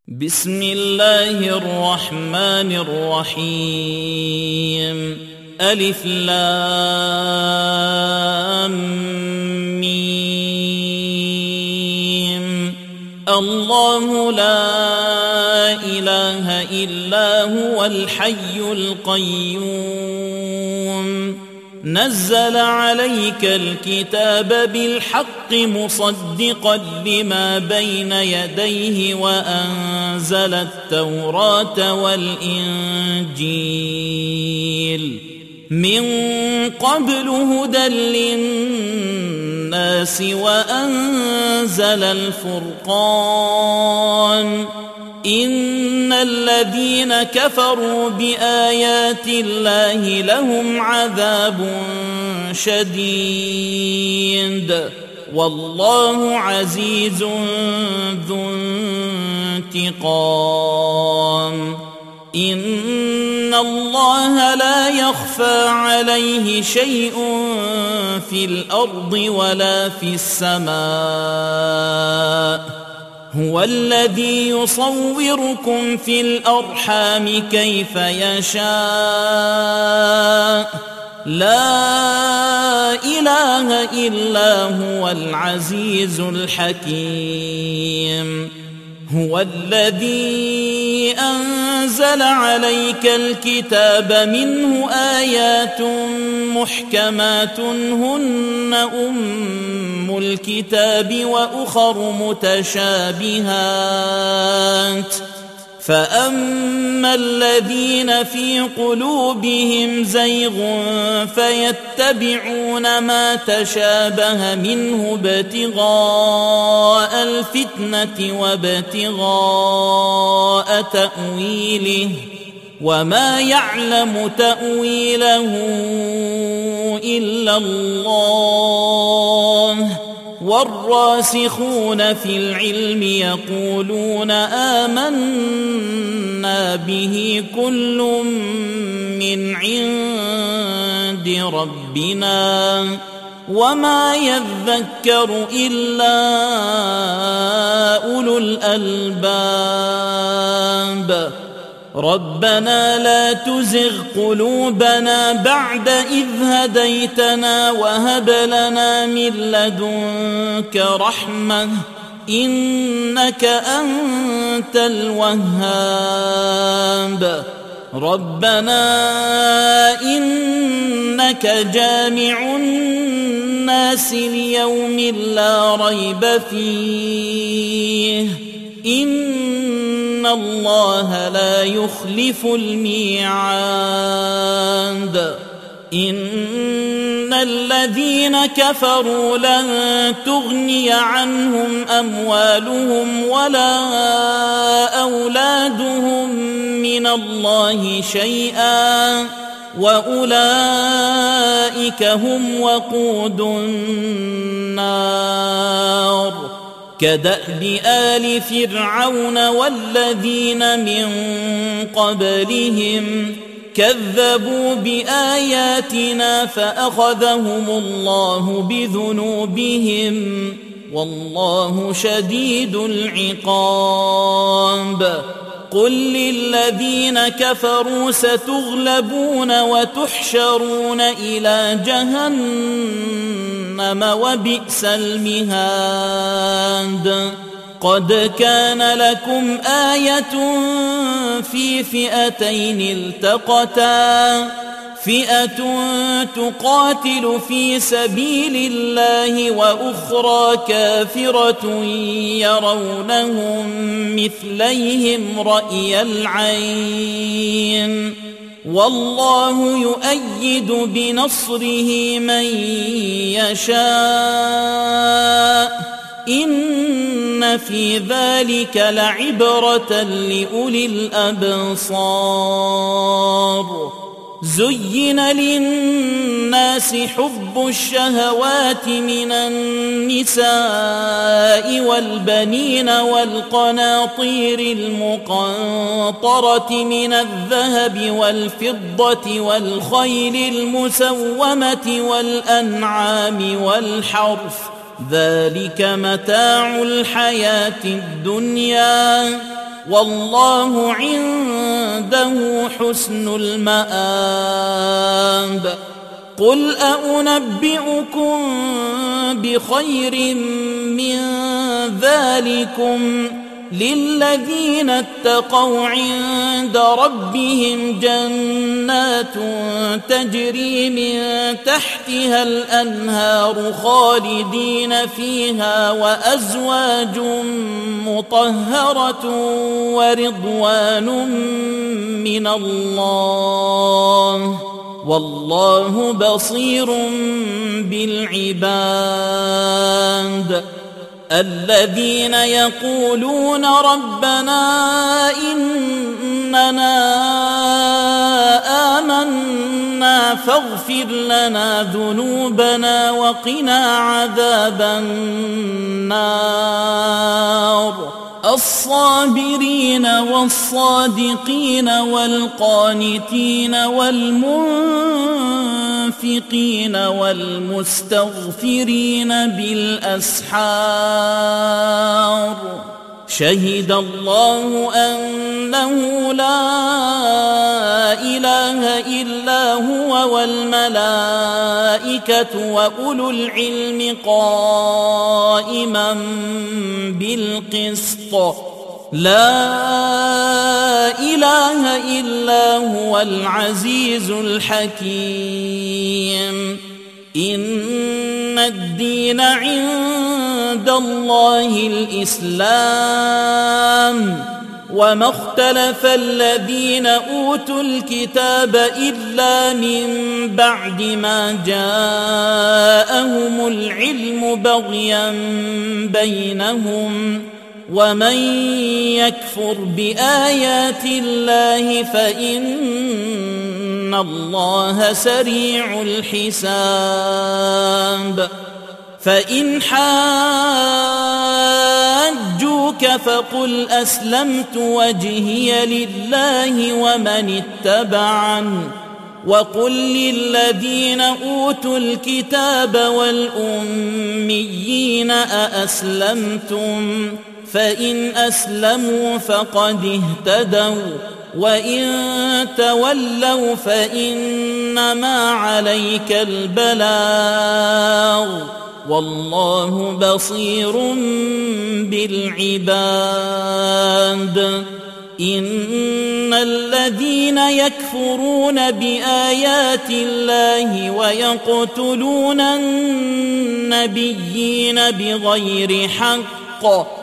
بسم الله الرحمن الرحيم. ألف لام ميم. الله لا إله إلا هو الحي القيوم نزل عليك الكتاب بالحق مصدقا لما بين يديه وأنزل التوراة والإنجيل من قبل هدى للناس وأنزل الفرقان إن الذين كفروا بآيات الله لهم عذاب شديد والله عزيز ذو انتقام. إن الله لا يخفى عليه شيء في الأرض ولا في السماء هو الذي يصوركم في الأرحام كيف يشاء لا إله إلا هو العزيز الحكيم. هو الذي أنزل عليك الكتاب منه آيات محكمات هن أم الكتاب وأخر متشابهات فأما الذين في قلوبهم زيغ فيتبعون ما تشابه منه ابتغاء الفتنة وابتغاء تأويله وما يعلم تأويله إلا الله والراسخون في العلم يقولون آمنا به كل من عند ربنا وما يذكر إلا أولو الألباب. ربنا لا تزغ قلوبنا بعد إذ هديتنا وهب لنا من لدنك رحمة إنك أنت الوهاب. ربنا إنك جامع الناس ليوم لا ريب فيه إن الله لا يخلف الميعاد. إن الذين كفروا لن تغني عنهم أموالهم ولا أولادهم من الله شيئا وأولئك هم وقود النار. كدأب آل فرعون والذين من قبلهم كذبوا بآياتنا فأخذهم الله بذنوبهم والله شديد العقاب. قل للذين كفروا ستغلبون وتحشرون إلى جهنم وبئس المهاد. قد كان لكم آية في فئتين التقتا فئة تقاتل في سبيل الله وأخرى كافرة يرونهم مثليهم رأي العين والله يؤيد بنصره من يشاء إن في ذلك لعبرة لأولي الأبصار. زين للناس حب الشهوات من النساء والبنين والقناطير المقنطرة من الذهب والفضة والخيل المسومة والأنعام والحرث ذلك متاع الحياة الدنيا والله عنده حسن المآب. قل أنبئكم بخير من ذلكم للذين اتقوا عند ربهم جنات تجري من تحتها الأنهار خالدين فيها وأزواج مطهرة ورضوان من الله والله بصير بالعباد. الذين يقولون ربنا إننا آمنا فاغفر لنا ذنوبنا وقنا عذاب النار. الصابرين والصادقين والقانتين والمنفقين والمستغفرين بالأسحار. شهد الله أنه لا إله إلا هو والملائكة وأولو العلم قائما بالقسط. لا إله إلا هو العزيز الحكيم. إن الدين عند الله الإسلام وما اختلف الذين أوتوا الكتاب إلا من بعد ما جاءهم العلم بغيا بينهم ومن يكفر بآيات الله فإن الله سريع الحساب. فإن حاجوك فقل أسلمت وجهي لله ومن اتبعني وقل للذين أوتوا الكتاب والأميين أأسلمتم فإن أسلموا فقد اهتدوا وإن تولوا فإنما عليك البلاغ والله بصير بالعباد. إن الذين يكفرون بآيات الله ويقتلون النبيين بغير حق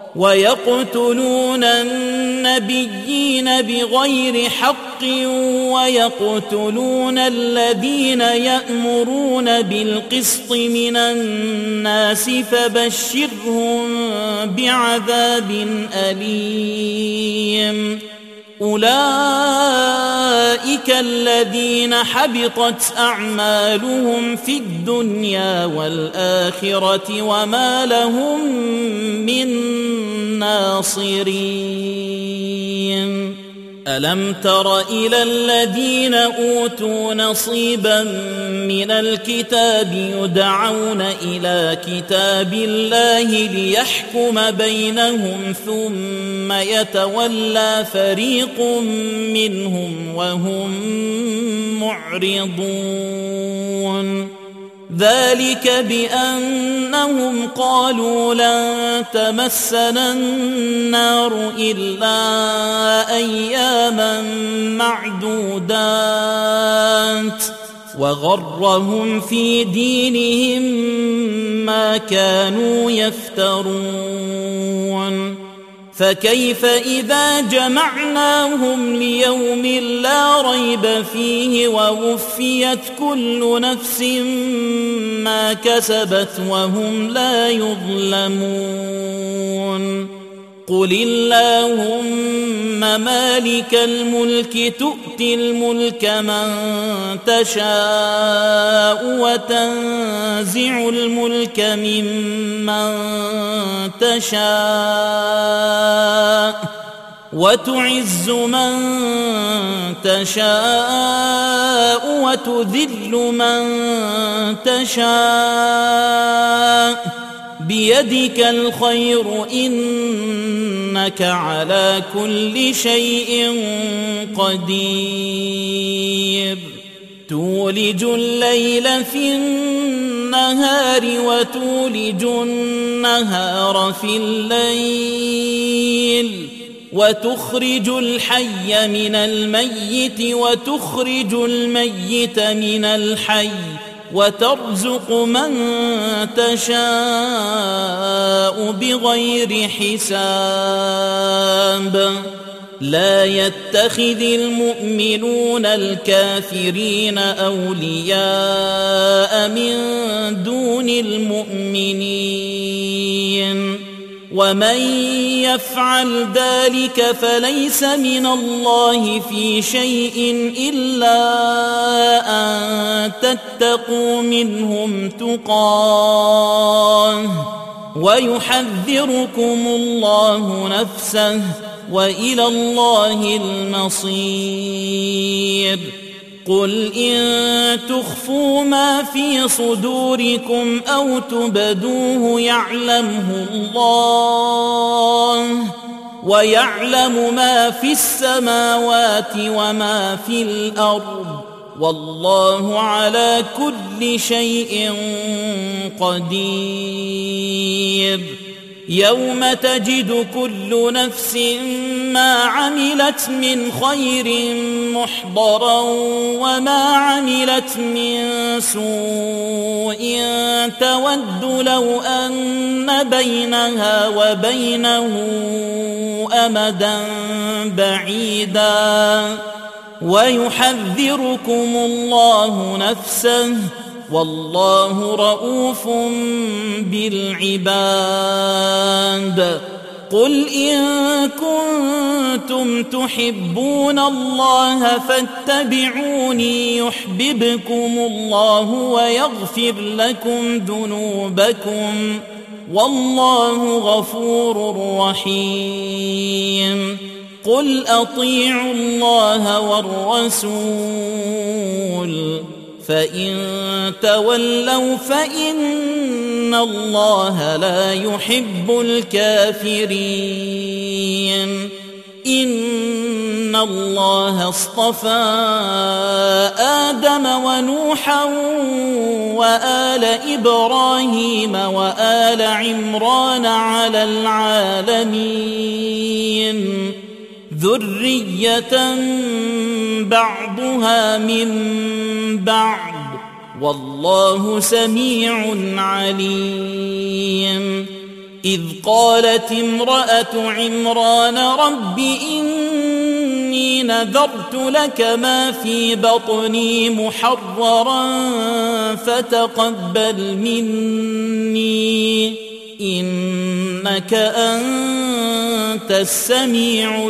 ويقتلون الذين يأمرون بالقسط من الناس فبشرهم بعذاب أليم. أولئك الذين حبطت أعمالهم في الدنيا والآخرة وما لهم من ناصرين. ألم تر إلى الذين أوتوا نصيبا من الكتاب يدعون إلى كتاب الله ليحكم بينهم ثم يتولى فريق منهم وهم معرضون. ذلك بأنهم قالوا لن تمسنا النار إلا أياما معدودات وغرهم في دينهم ما كانوا يفترون. فكيف إذا جمعناهم ليوم لا ريب فيه ووفيت كل نفس ما كسبت وهم لا يظلمون. قل اللهم مالك الملك تؤتي الملك من تشاء وتنزع الملك ممن تشاء وتعز من تشاء وتذل من تشاء بيدك الخير إنك على كل شيء قدير تولج الليل في النهار وتولج النهار في الليل وتخرج الحي من الميت وتخرج الميت من الحي وترزق من تشاء بغير حساب لا يتخذ المؤمنون الكافرين أولياء من دون المؤمنين ومن يفعل ذلك فليس من الله في شيء إلا أن تتقوا منهم تقاه ويحذركم الله نفسه وإلى الله المصير قل إن تخفوا ما في صدوركم أو تبدوه يعلمه الله ويعلم ما في السماوات وما في الأرض والله على كل شيء قدير يوم تجد كل نفس ما عملت من خير محضرا وما عملت من سوء تود لو أن بينها وبينه أمدا بعيدا ويحذركم الله نفسه والله رؤوف بالعباد قل إن كنتم تحبون الله فاتبعوني يحببكم الله ويغفر لكم ذنوبكم والله غفور رحيم قل أطيعوا الله والرسول فإن تولوا فإن الله لا يحب الكافرين إن الله اصطفى آدم ونوحا وآل إبراهيم وآل عمران على العالمين ذرية بعضها من بعض والله سميع عليم إذ قالت امرأة عمران رب إني نذرت لك ما في بطني محررا فتقبل مني إنك أنت السميع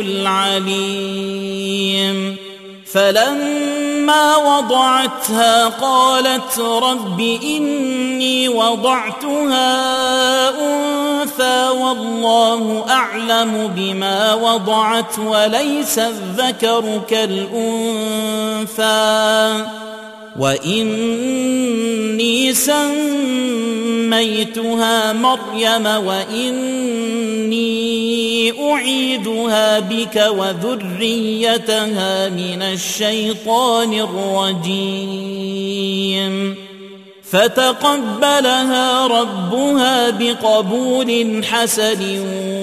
العليم فلما وضعتها قالت رب إني وضعتها أنثى والله أعلم بما وضعت وليس الذكر كالأنثى وإني سميتها مريم وإني أعيدها بك وذريتها من الشيطان الرجيم فتقبلها ربها بقبول حسن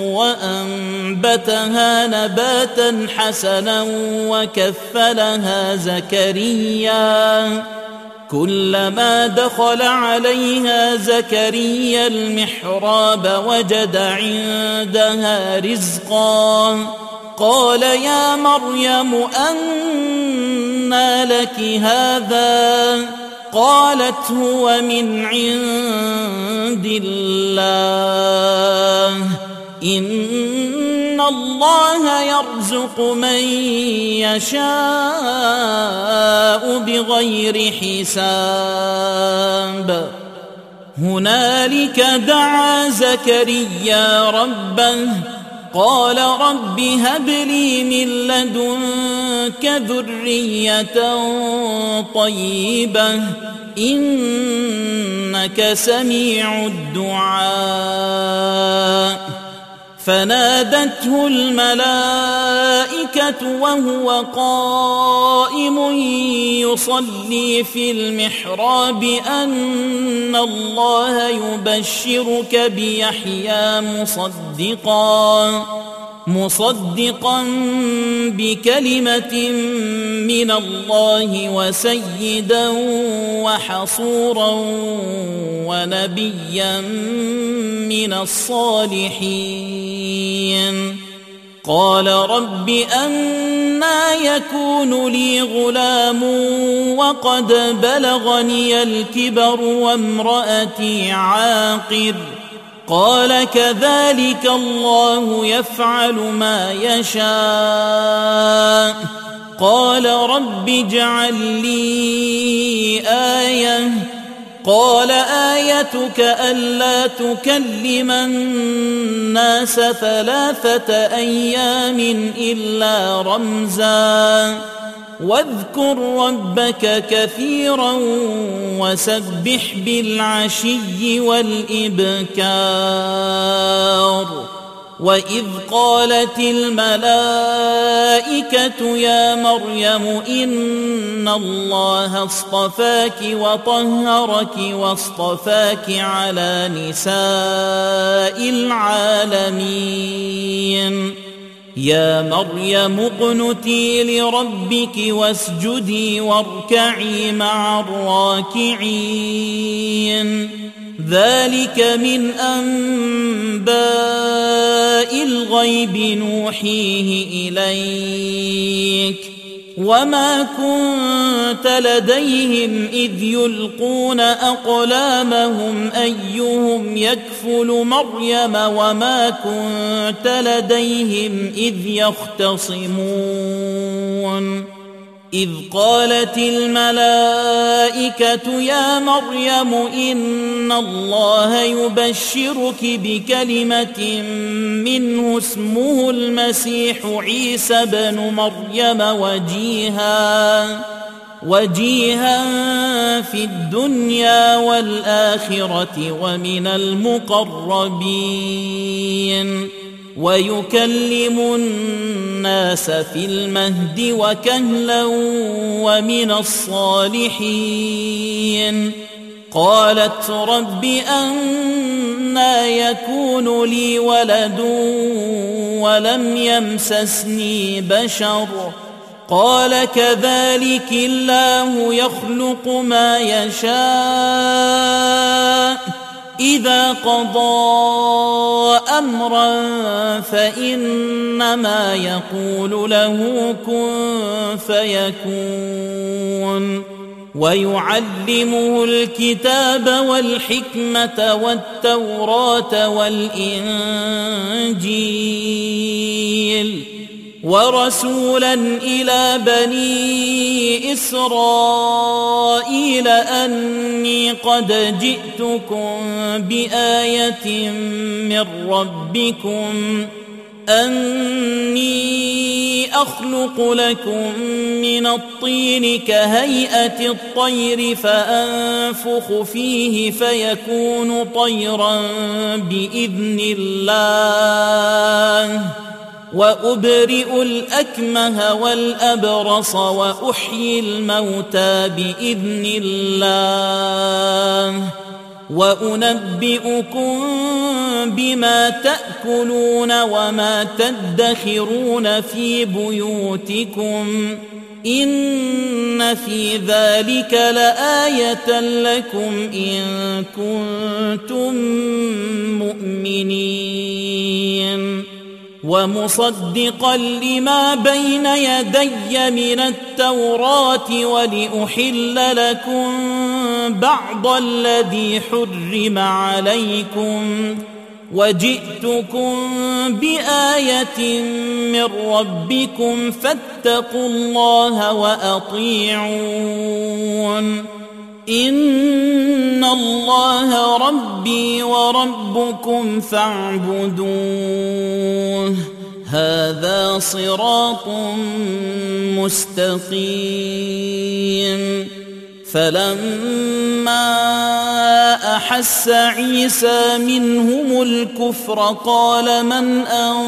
وأنبتها نباتا حسنا وكفلها زكريا كلما دخل عليها زكريا المحراب وجد عندها رزقا قال يا مريم أنى لك هذا قالت هو من عند الله إن الله يرزق من يشاء بغير حساب هنالك دعا زكريا ربه قال رب هب لي من لدنك ذرية طيبة إنك سميع الدعاء. فنادته الملائكة وهو قائم يصلي في المحراب أن الله يبشرك بيحيى مصدقا بكلمة من الله وسيدا وحصورا ونبيا من الصالحين. قال رب أنى يكون لي غلام وقد بلغني الكبر وامرأتي عاقر. قال كذلك الله يفعل ما يشاء. قال رب اجعل لي آية. قال آيتك ألا تكلم الناس 3 أيام إلا رمزا واذكر ربك كثيرا وسبح بالعشي والإبكار. وإذ قالت الملائكة يا مريم إن الله اصطفاك وطهرك واصطفاك على نساء العالمين. يا مريم اقنتي لربك واسجدي واركعي مع الراكعين. ذلك من أنباء الغيب نوحيه إليك وما كنت لديهم إذ يلقون أقلامهم أيهم يكفل مريم وما كنت لديهم إذ يختصمون. إذ قالت الملائكة يا مريم إن الله يبشرك بكلمة منه اسمه المسيح عيسى بن مريم وجيها في الدنيا والآخرة ومن المقربين ويكلم الناس في المهد وكهلا ومن الصالحين. قالت رب أنى يكون لي ولد ولم يمسسني بشر. قال كذلك الله يخلق ما يشاء إذا قضى أمرا فإنما يقول له كن فيكون. ويعلمه الكتاب والحكمة والتوراة والإنجيل ورسولا إلى بني إسرائيل أني قد جئتكم بآية من ربكم أني أخلق لكم من الطين كهيئة الطير فأنفخ فيه فيكون طيرا بإذن الله وأبرئ الأكمه والأبرص وأحيي الموتى بإذن الله وأنبئكم بما تأكلون وما تدخرون في بيوتكم إن في ذلك لآية لكم إن كنتم مؤمنين. ومصدقا لما بين يدي من التوراة ولأحل لكم بعض الذي حرم عليكم وجئتكم بآية من ربكم فاتقوا الله وأطيعون. إن الله ربي وربكم فاعبدوه هذا صراط مستقيم. فلما أحس عيسى منهم الكفر قال من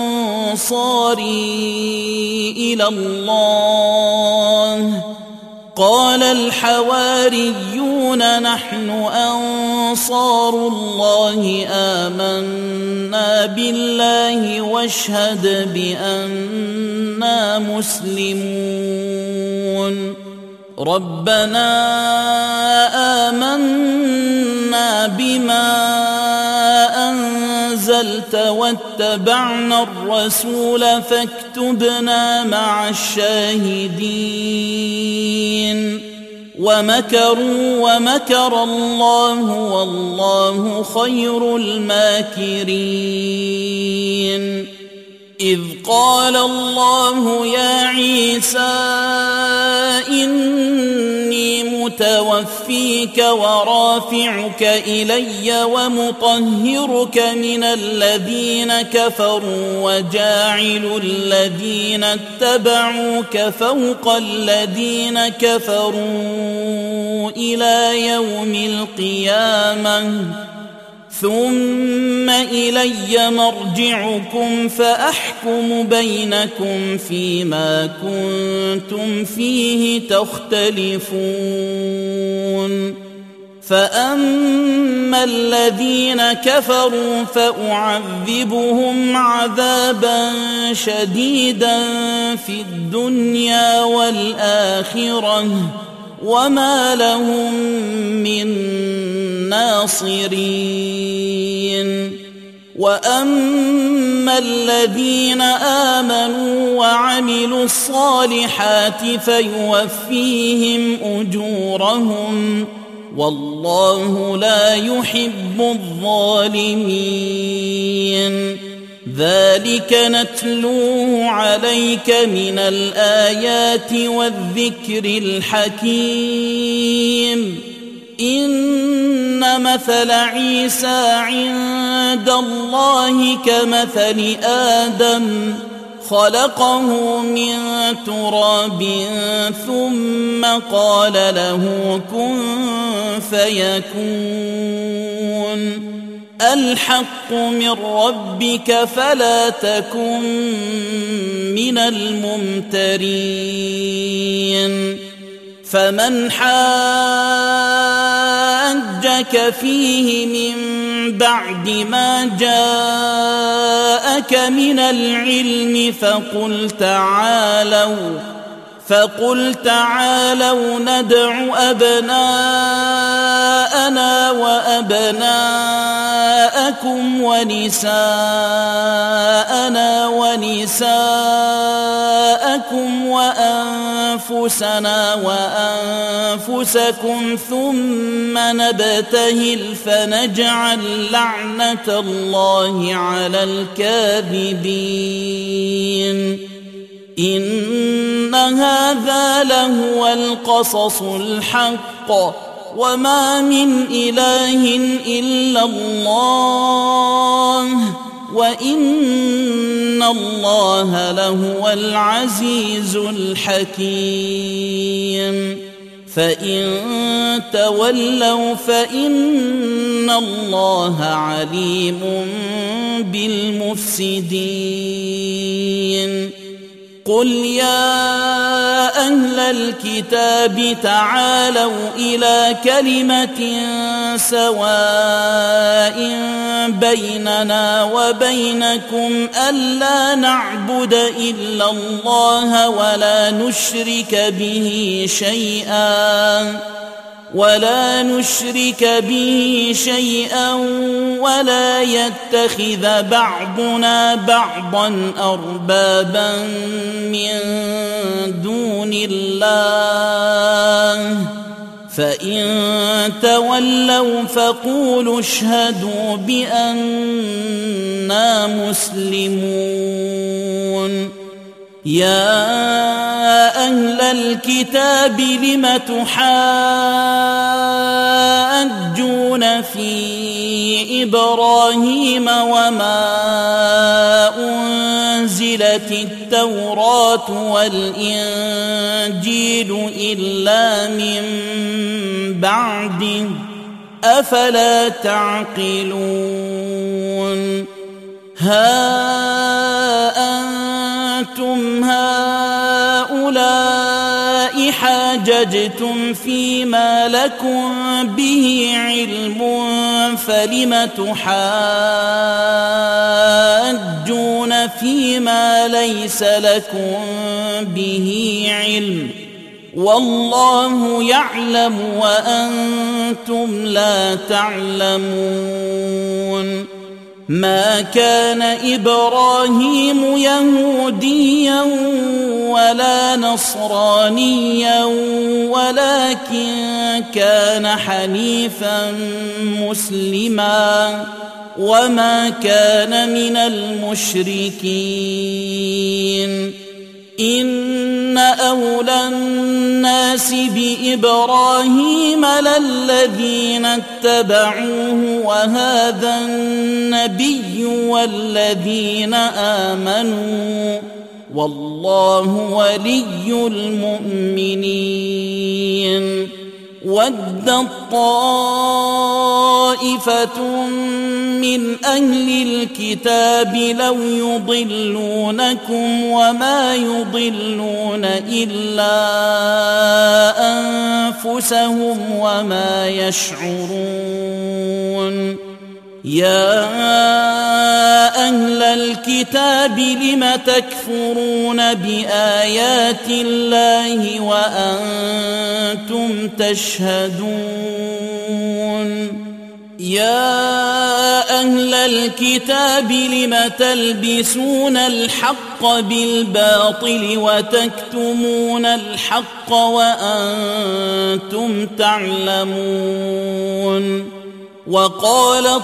أنصاري إلى الله قال الحواريون نحن أنصار الله آمنا بالله واشهد بأننا مسلمون ربنا آمنا بما أنزلت واتبعنا الرسول فاكتبنا مع الشاهدين ومكروا ومكر الله والله خير الماكرين إذ قال الله يا عيسى إني متوفيك ورافعك إلي ومطهرك من الذين كفروا وجاعل الذين اتبعوك فوق الذين كفروا إلى يوم القيامة ثم إلي مرجعكم فأحكم بينكم فيما كنتم فيه تختلفون فأما الذين كفروا فأعذبهم عذابا شديدا في الدنيا والآخرة وما لهم من ناصرين وأما الذين آمنوا وعملوا الصالحات فيوفيهم أجورهم والله لا يحب الظالمين ذلك نتلوه عليك من الآيات والذكر الحكيم إن مثل عيسى عند الله كمثل آدم خلقه من تراب ثم قال له كن فيكون الحق من ربك فلا تكن من الممترين فمن حاجك فيه من بعد ما جاءك من العلم فقل تعالوا ندع أبناءنا وأبناءكم ونساءنا ونساءكم وأنفسنا وأنفسكم ثم نبتهل فنجعل لعنة الله على الكاذبين إن هذا لهو القصص الحق وما من إله إلا الله وإن الله لهو العزيز الحكيم فإن تولوا فإن الله عليم بالمفسدين قل يا أهل الكتاب تعالوا إلى كلمة سواء بيننا وبينكم ألا نعبد إلا الله ولا نشرك به شيئا ولا يتخذ بعضنا بعضا أربابا من دون الله فإن تولوا فقولوا اشهدوا بأننا مسلمون يا أهل الكتاب لم تحاجون في إبراهيم وما أنزلت التوراة التوراة والإنجيل إلا من بعده أفلا تعقلون ها أنتم هؤلاء حاججتم فيما لكم به علم فلم تحاجون فيما ليس لكم به علم والله يعلم وأنتم لا تعلمون ما كان إبراهيم يهوديا ولا نصرانيا ولكن كان حنيفا مسلما وما كان من المشركين إن أولى الناس بإبراهيم للذين اتبعوه وهذا النبي والذين آمنوا والله ولي المؤمنين ودت طائفة من أهل الكتاب لو يضلونكم وما يضلون إلا أنفسهم وما يشعرون يا أهل الكتاب لم تكفرون بآيات الله وأنتم تشهدون يا أهل الكتاب لم تلبسون الحق بالباطل وتكتمون الحق وأنتم تعلمون وقالت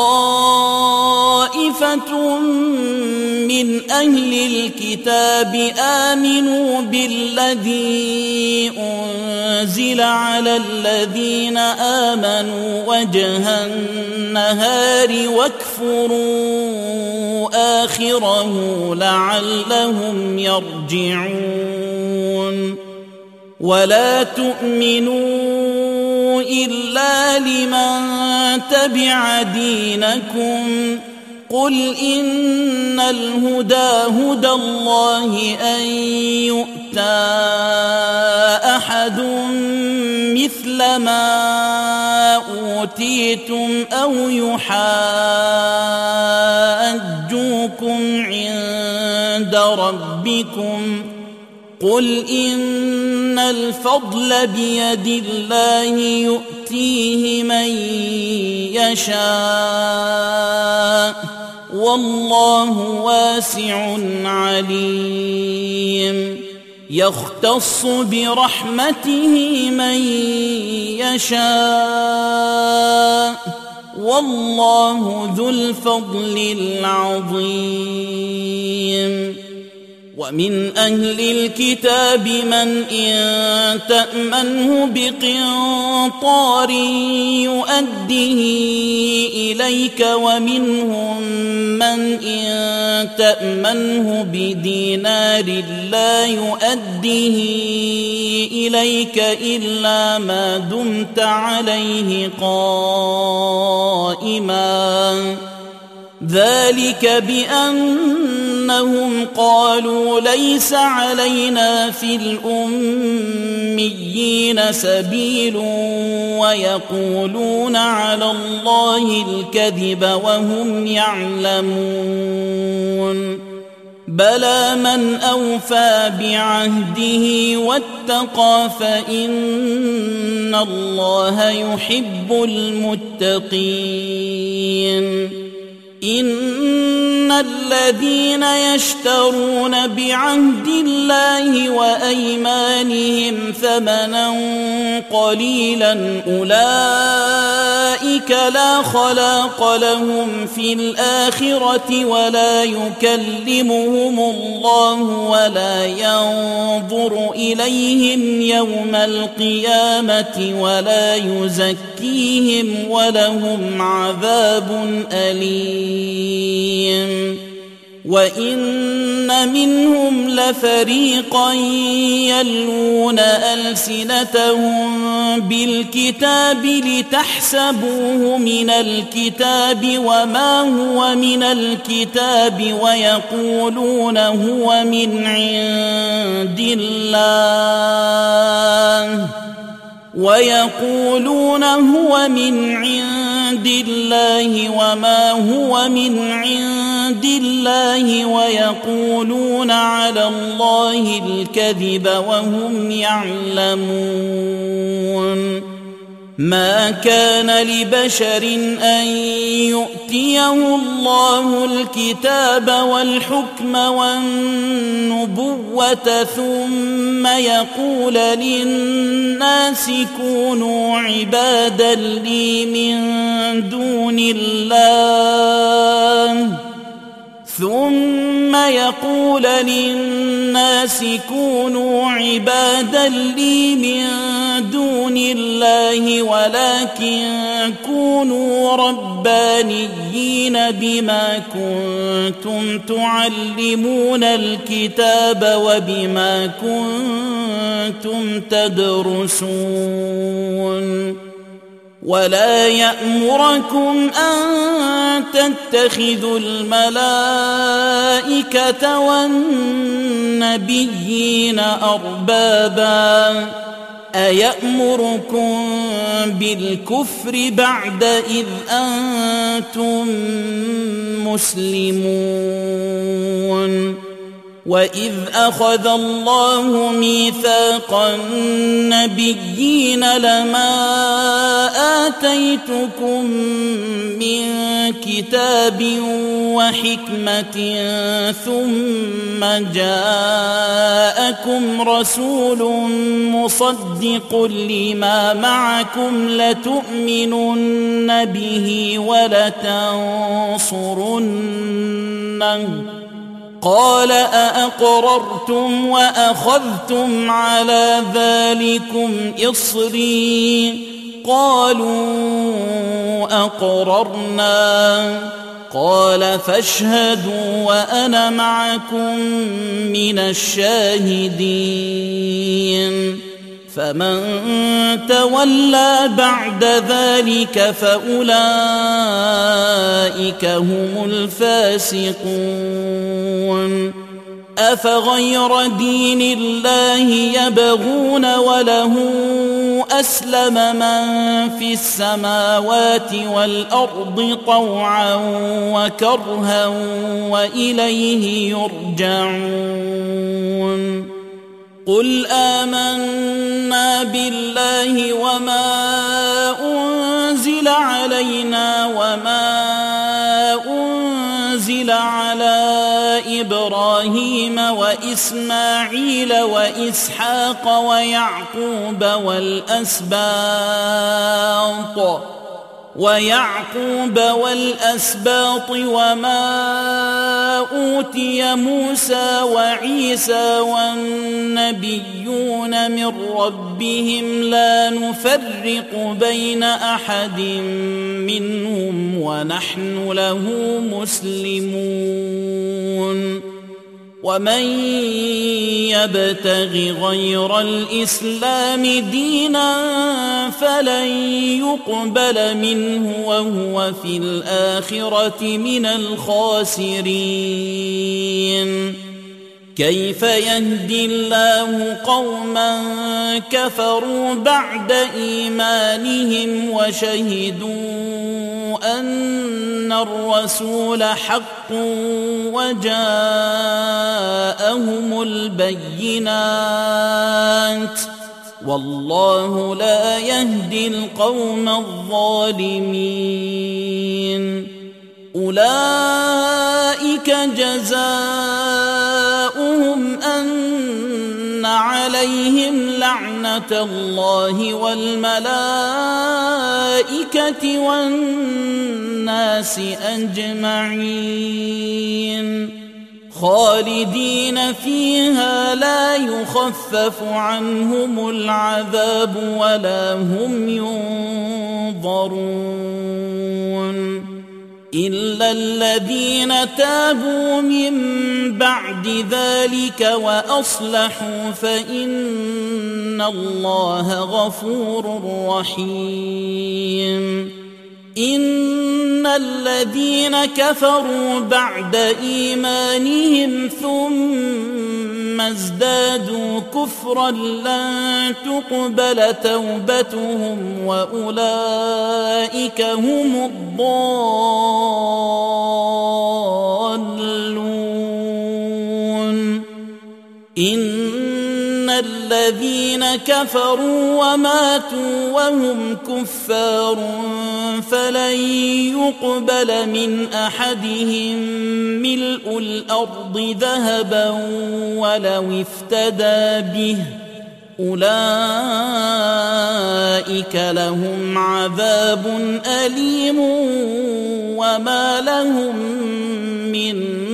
طائفة من أهل الكتاب آمنوا بالذي أنزل على الذين آمنوا وجه النهار واكفروا آخره لعلهم يرجعون ولا تؤمنوا إلا لمن تبع دينكم قل إن الهدى هدى الله أن يؤتى أحد مثل ما أوتيتم أو يحاجوكم عند ربكم قل إن الفضل بيد الله يؤتيه من يشاء والله واسع عليم يختص برحمته من يشاء والله ذو الفضل العظيم ومن أهل الكتاب من إن تأمنه بقنطار يؤديه إليك ومنهم من إن تأمنه بدينار لا يؤديه إليك إلا ما دمت عليه قائما ذلك بأنهم قالوا ليس علينا في الأميين سبيل ويقولون على الله الكذب وهم يعلمون بلى من أوفى بعهده واتقى فإن الله يحب المتقين إن الذين يشترون بعهد الله وأيمانهم ثمنا قليلا أولئك لا خلاق لهم في الآخرة ولا يكلمهم الله ولا ينظر إليهم يوم القيامة ولا يزكيهم ولهم عذاب أليم وإن منهم لفريقا يلوون ألسنتهم بالكتاب لتحسبوه من الكتاب وما هو من الكتاب ويقولون هو من عند الله وما هو من عند الله ويقولون على الله الكذب وهم يعلمون. ما كان لبشر أن يؤتيه الله الكتاب والحكم والنبوة ثم يقول للناس كونوا عبادا لي من دون الله ولكن كونوا ربانيين بما كنتم تعلمون الكتاب وبما كنتم تدرسون. ولا يأمركم أن تتخذوا الملائكة والنبيين أربابا أيأمركم بالكفر بعد إذ أنتم مسلمون. وإذ أخذ الله ميثاق النبيين لما آتيتكم من كتاب وحكمة ثم جاءكم رسول مصدق لما معكم لتؤمنن به ولتنصرنه قال أأقررتم وأخذتم على ذلكم إصري قالوا أقررنا قال فاشهدوا وأنا معكم من الشاهدين. فمن تولى بعد ذلك فأولئك هم الفاسقون. أفغير دين الله يبغون وله أسلم من في السماوات والأرض طوعا وكرها وإليه يرجعون. قل آمنا بالله وما أنزل علينا وما أنزل على إبراهيم وإسماعيل وإسحاق ويعقوب والأسباط وما أوتي موسى وعيسى والنبيون من ربهم لا نفرق بين أحد منهم ونحن له مسلمون. ومن يبتغ غير الإسلام دينا فلن يقبل منه وهو في الآخرة من الخاسرين. كيف يهدي الله قوما كفروا بعد إيمانهم وشهدوا أن الرسول حق وجاءهم البينات والله لا يهدي القوم الظالمين. أولئك جزاؤهم أن عليهم لعنة الله والملائكة والناس أجمعين خالدين فيها لا يخفف عنهم العذاب ولا هم ينظرون. إلا الذين تابوا من بعد ذلك وأصلحوا فإن الله غفور رحيم. إن الذين كفروا بعد إيمانهم ثم ازدادوا كفرا لن تقبل توبتهم وأولئك هم الضالون. إن الذين كفروا وماتوا وهم كفار فلن يقبل من أحدهم ملء الأرض ذهبا ولو افتدى به أولئك لهم عذاب أليم وما لهم من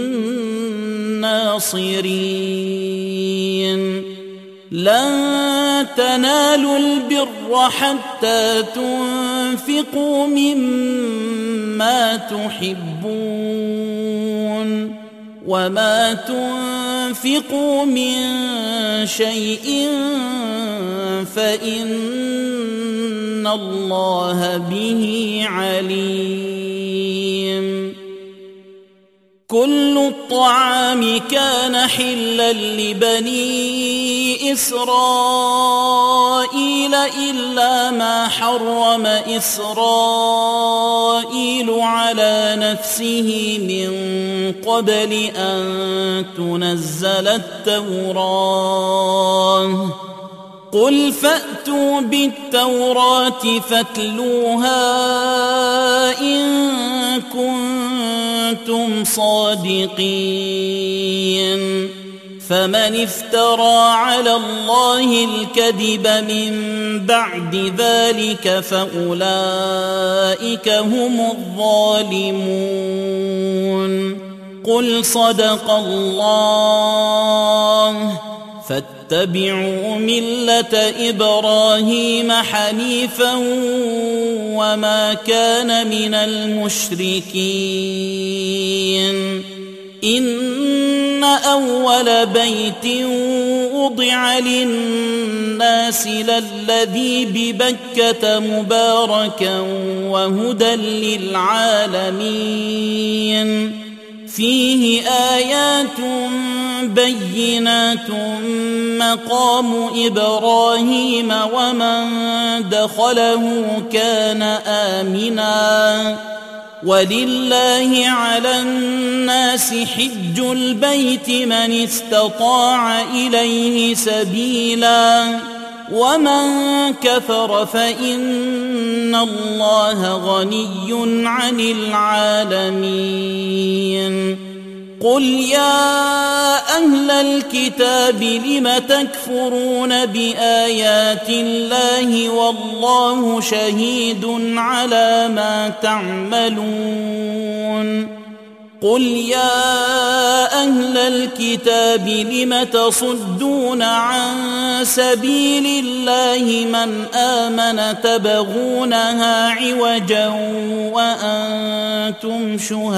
ناصرين. لن تنالوا البر حتى تنفقوا مما تحبون وما تنفقوا من شيء فإن الله به عليم. كل الطعام كان حلا لبني إسرائيل إلا ما حرم إسرائيل على نفسه من قبل أن تنزل التوراة. قل فأتوا بالتوراة فاتلوها إن كنتم صادقين. فمن افترى على الله الكذب من بعد ذلك فأولئك هم الظالمون. قل صدق الله فاتبعوا ملة إبراهيم حنيفا وما كان من المشركين. إن أول بيت وضع للناس للذي ببكة مباركا وهدى للعالمين. فيه آيات بينات مقام إبراهيم ومن دخله كان آمنا ولله على الناس حج البيت من استطاع إليه سبيلا ومن كفر فإن الله غني عن العالمين. قل يا أهل الكتاب لم تكفرون بآيات الله والله شهيد على ما تعملون. قل يا أهل الكتاب لم تصدون عن سبيل الله من آمن تبغونها عوجا وأنتم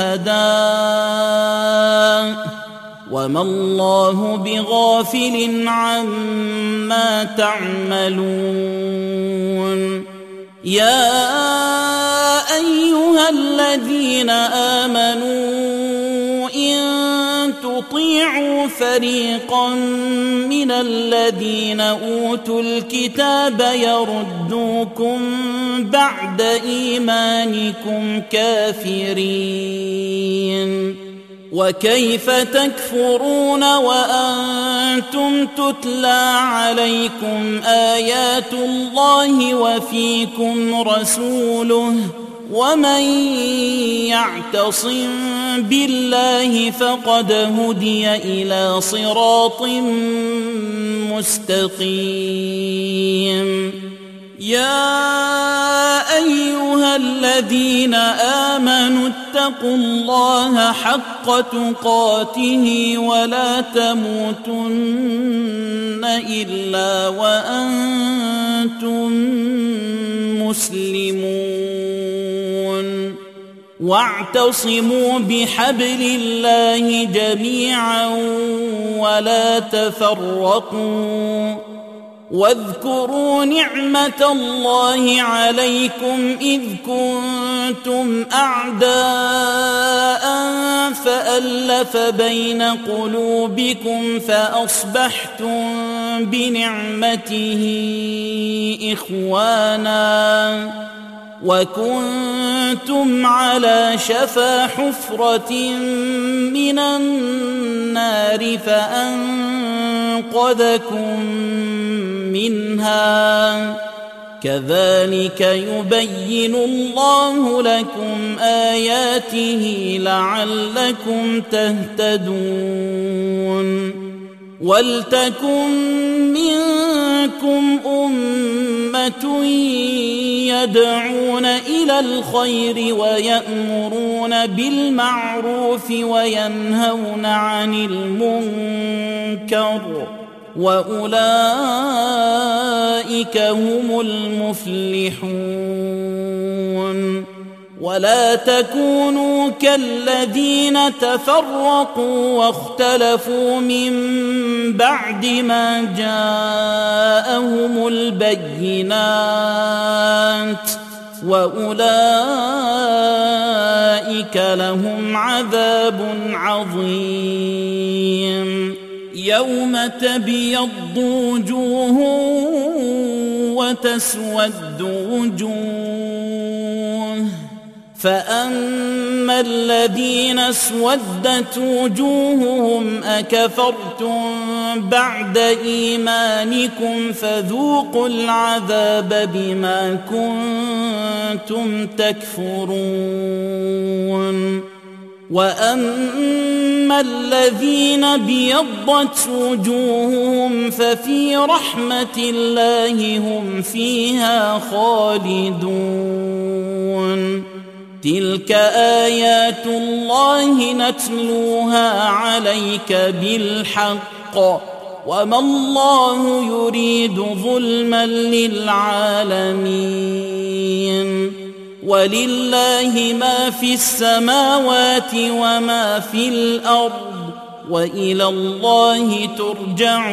شهداء وما الله بغافل عما تعملون. يا أيها الذين آمنوا إن تطيعوا فريقا من الذين أوتوا الكتاب يردوكم بعد إيمانكم كافرين. وكيف تكفرون وأنتم تتلى عليكم آيات الله وفيكم رسوله ومن يعتصم بالله فقد هدي إلى صراط مستقيم. يا أيها الذين آمنوا اتقوا الله حق تقاته ولا تموتن إلا وأنتم مسلمون. واعتصموا بحبل الله جميعا ولا تفرقوا واذكروا نعمة الله عليكم إذ كنتم أعداء فألف بين قلوبكم فأصبحتم بنعمته إخوانا وكنتم على شفا حفرة من النار فأنقذكم منها كذلك يبين الله لكم آياته لعلكم تهتدون ولتكن منكم أمة يدعون إلى الخير ويأمرون بالمعروف وينهون عن المنكر وأولئك هم المفلحون ولا تكونوا كالذين تفرقوا واختلفوا من بعد ما جاءهم البينات وأولئك لهم عذاب عظيم يوم تبيض وجوه وتسود وجوه فأما الذين اسودت وجوههم أكفرتم بعد إيمانكم فذوقوا العذاب بما كنتم تكفرون وأما الذين بيضت وجوههم ففي رحمة الله هم فيها خالدون تلك آيات الله نتلوها عليك بالحق وما الله يريد ظلما للعالمين ولله ما في السماوات وما في الأرض وإلى الله ترجع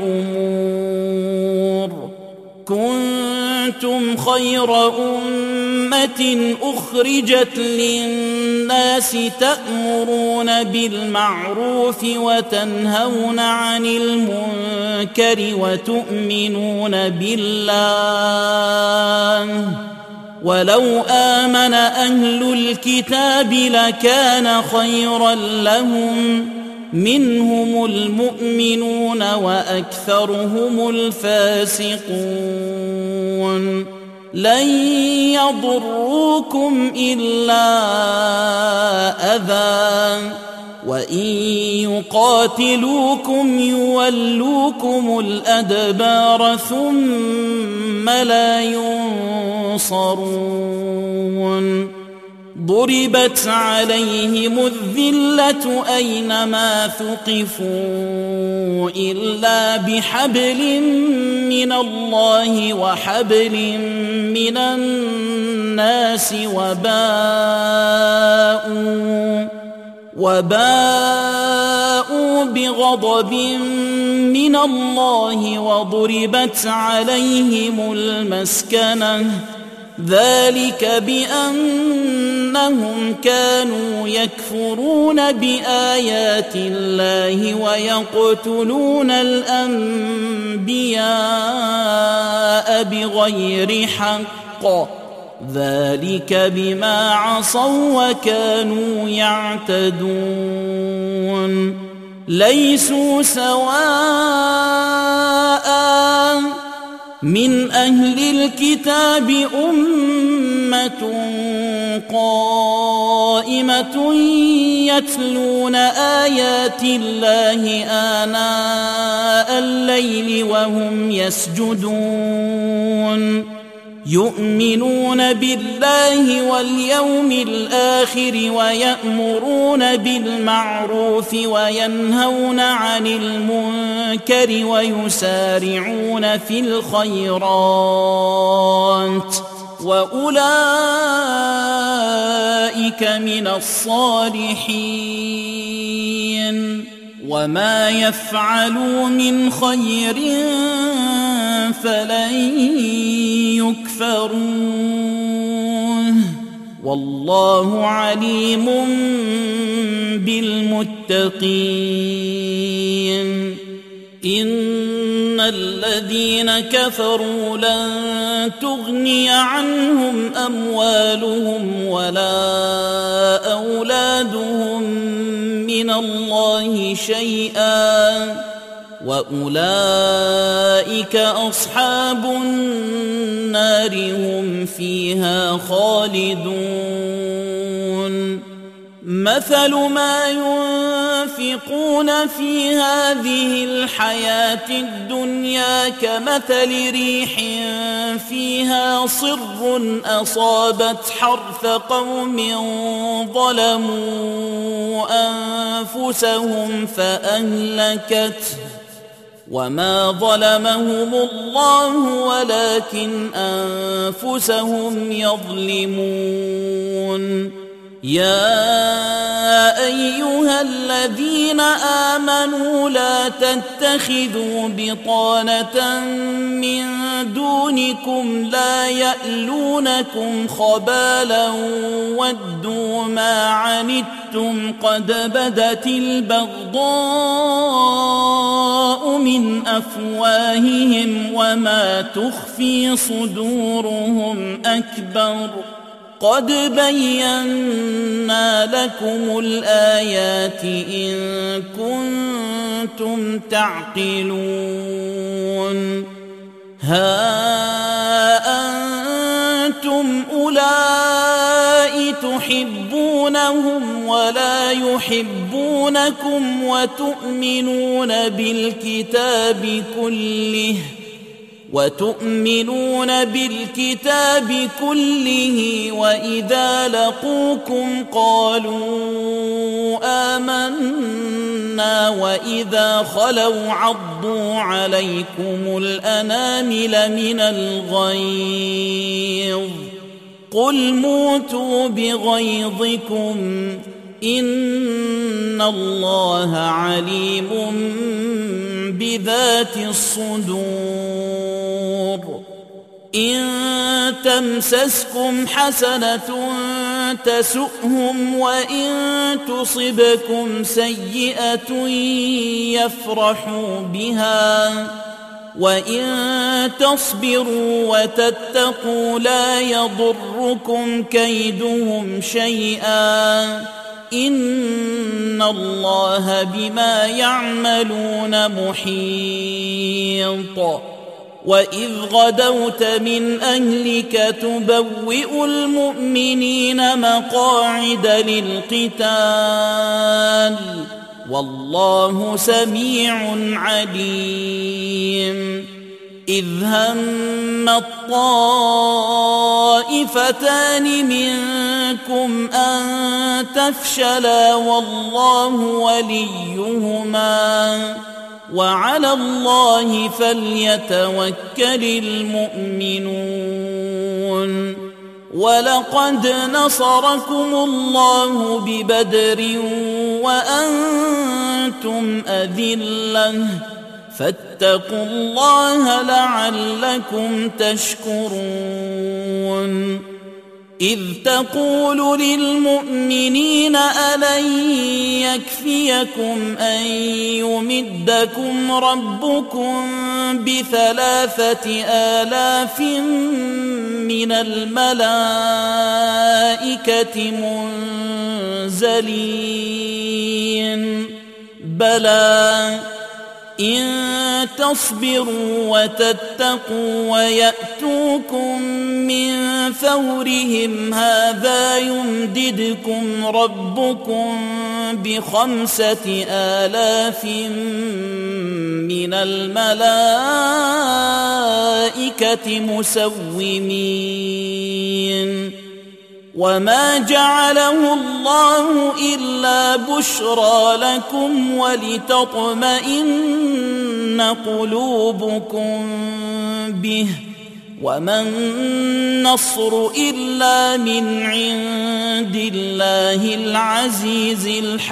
الأمور كنتم خير أمة أخرجت للناس تأمرون بالمعروف وتنهون عن المنكر وتؤمنون بالله ولو آمن أهل الكتاب لكان خيرا لهم منهم المؤمنون وأكثرهم الفاسقون لن يضروكم إلا أذى وإن يقاتلوكم يولوكم الأدبار ثم لا ينصرون ضربت عليهم الذلة أينما ثقفوا إلا بحبل من الله وحبل من الناس وباءوا بغضب من الله وضربت عليهم المسكنة ذلك بأنهم كانوا يكفرون بآيات الله ويقتلون الأنبياء بغير حق ذلك بما عصوا وكانوا يعتدون ليسوا سواء من أهل الكتاب أمة قائمة يتلون آيات الله آناء الليل وهم يسجدون يؤمنون بالله واليوم الآخر ويأمرون بالمعروف وينهون عن المنكر ويسارعون في الخيرات وأولئك من الصالحين وما يفعلوا من خير فلن يكفروه والله عليم بالمتقين إن الذين كفروا لن تغني عنهم أموالهم ولا أولادهم من الله شيئا وأولئك أصحاب النار هم فيها خالدون مثل ما ينفقون في هذه الحياة الدنيا كمثل ريح فيها صر أصابت حرث قوم ظلموا أنفسهم فأهلكته وما ظلمهم الله ولكن أنفسهم يظلمون يا أيها الذين آمنوا لا تتخذوا بطانة من دونكم لا يألونكم خبالا ودوا ما عنتم قد بدت البغضاء من أفواههم وما تخفي صدورهم أكبر قد بينا لكم الآيات إن كنتم تعقلون ها أنتم أولئك تحبونهم ولا يحبونكم وتؤمنون بالكتاب كله وإذا لقوكم قالوا آمنا وإذا خلوا عضوا عليكم الأنامل من الغيظ قل موتوا بغيظكم إن الله عليم بذات الصدور إن تمسسكم حسنة تسؤهم وإن تصبكم سيئة يفرحوا بها وإن تصبروا وتتقوا لا يضركم كيدهم شيئا إن الله بما يعملون محيط وإذ غدوت من أهلك تبوئ المؤمنين مقاعد للقتال والله سميع عليم إذ هم الطائفتان منكم أن تفشلا والله وليهما وعلى الله فليتوكل المؤمنون ولقد نصركم الله ببدر وأنتم أذلة فاتقوا الله لعلكم تشكرون إذ تقول للمؤمنين ألن يكفيكم أن يمدكم ربكم ب3,000 من الملائكة منزلين بلى إن تصبروا وتتقوا ويأتوكم من فورهم هذا يمددكم ربكم ب5,000 من الملائكة مسومين وما جعله الله إلا بشرى لكم ولتطمئن قلوبكم به وما النصر إلا من عند الله العزيز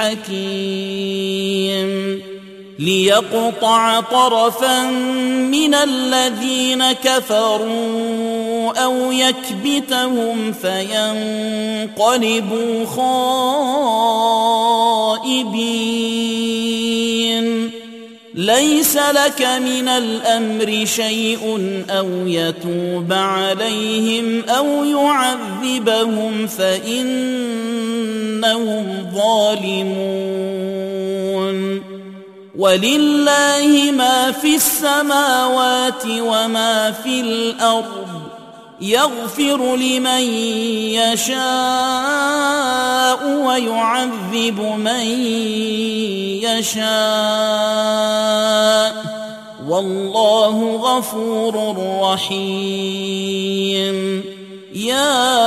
الحكيم ليقطع طرفا من الذين كفروا أو يكبتهم فينقلبوا خائبين ليس لك من الأمر شيء أو يتوب عليهم أو يعذبهم فإنهم ظالمون ولله ما في السماوات وما في الأرض يغفر لمن يشاء ويعذب من يشاء والله غفور رحيم يا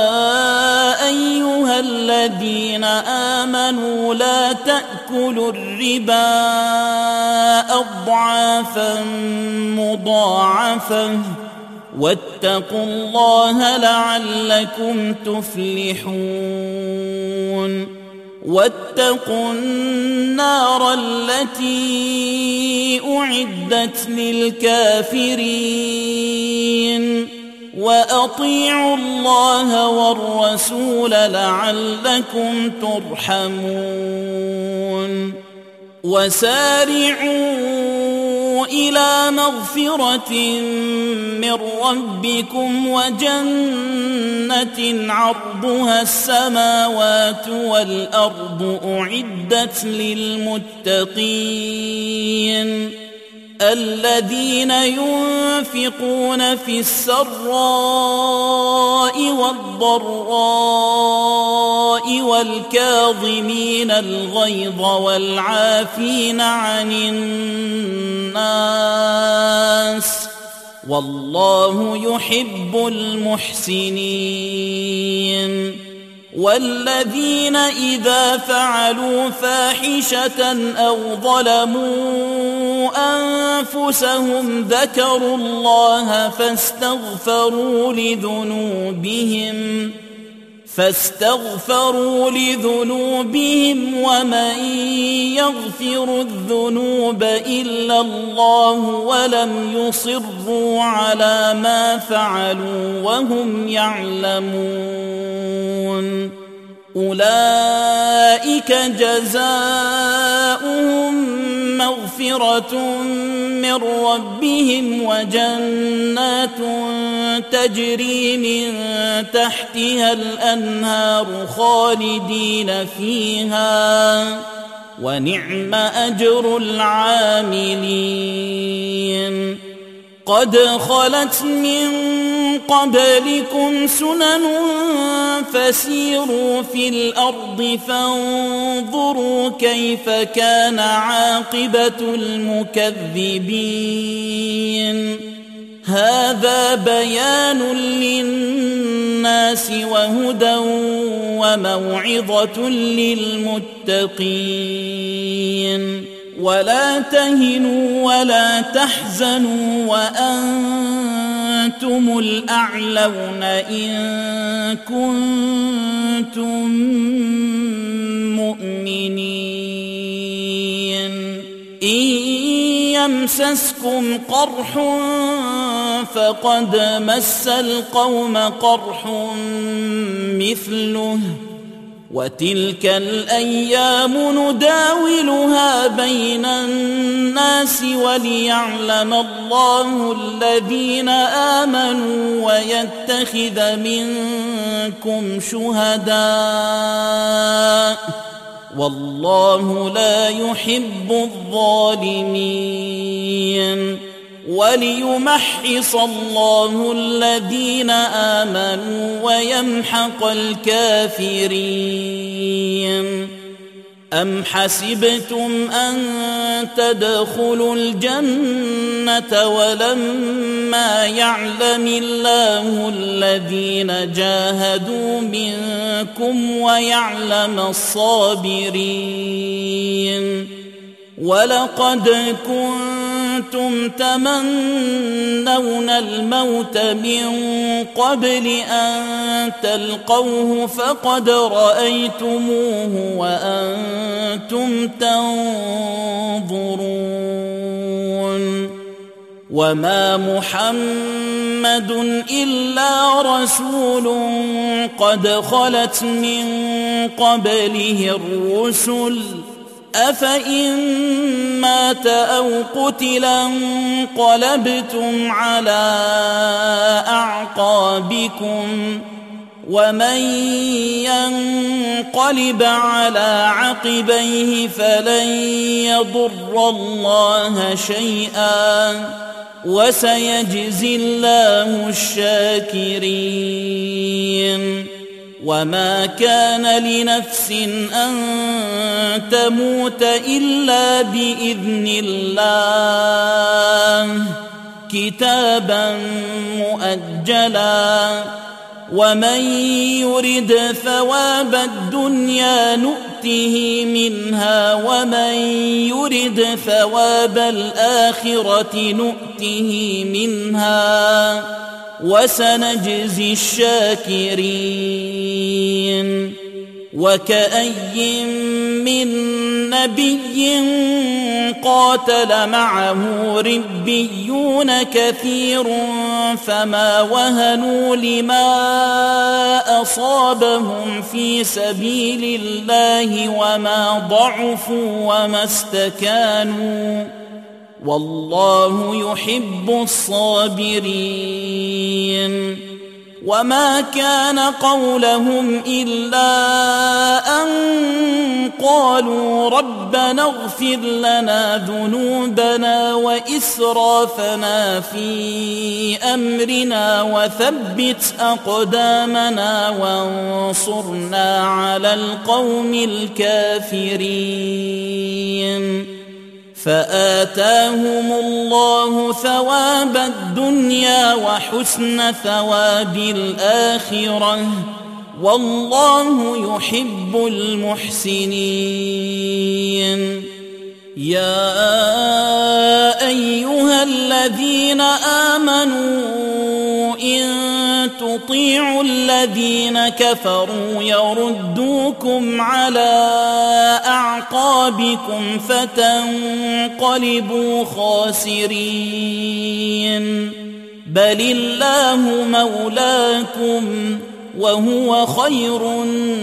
أيها الذين آمنوا لا تأكلوا الربا أضعافا مضاعفة واتقوا الله لعلكم تفلحون واتقوا النار التي أعدت للكافرين وأطيعوا الله والرسول لعلكم ترحمون وسارعوا إلى مغفرة من ربكم وجنة عرضها السماوات والأرض أعدت للمتقين الذين ينفقون في السراء والضراء والكاظمين الغيظ والعافين عن الناس والله يحب المحسنين والذين إذا فعلوا فاحشة أو ظلموا أنفسهم ذكروا الله فاستغفروا لذنوبهم ومن يغفر الذنوب إلا الله ولم يصروا على ما فعلوا وهم يعلمون أولئك جزاؤهم مغفرة من ربهم وجنات تجري من تحتها الأنهار خالدين فيها ونعم أجر العاملين قد خلت من قبلكم سنن فسيروا في الأرض فانظروا كيف كان عاقبة المكذبين هذا بيان للناس وهدى وموعظة للمتقين ولا تهنوا ولا تحزنوا وأنتم الأعلون إن كنتم مؤمنين إن يمسسكم قرح فقد مس القوم قرح مثله وتلك الأيام نداولها بين الناس وليعلم الله الذين آمنوا ويتخذ منكم شهداء والله لا يحب الظالمين وليمحص الله الذين آمنوا ويمحق الكافرين أم حسبتم أن تدخلوا الجنة ولما يعلم الله الذين جاهدوا منكم ويعلم الصابرين ولقد كنتم تمنون الموت من قبل أن تلقوه فقد رأيتموه وأنتم تنظرون وما محمد إلا رسول قد خلت من قبله الرسل أفإن مات أو قتلا انقلبتم على أعقابكم ومن ينقلب على عقبيه فلن يضر الله شيئا وسيجزي الله الشاكرين وما كان لنفس أن تموت إلا بإذن الله كتابا مؤجلا ومن يرد ثواب الدنيا نؤته منها ومن يرد ثواب الآخرة نؤته منها وسنجزي الشاكرين وكأي من نبي قاتل معه ربيون كثير فما وهنوا لما أصابهم في سبيل الله وما ضعفوا وما استكانوا والله يحب الصابرين وما كان قولهم إلا أن قالوا ربنا اغفر لنا ذنوبنا وإسرافنا في أمرنا وثبت أقدامنا وانصرنا على القوم الكافرين فآتاهم الله ثواب الدنيا وحسن ثواب الآخرة والله يحب المحسنين يا أيها الذين آمنوا إن تطيعوا الذين كفروا يردوكم على أعقابكم فتنقلبوا خاسرين بل الله مولاكم وهو خير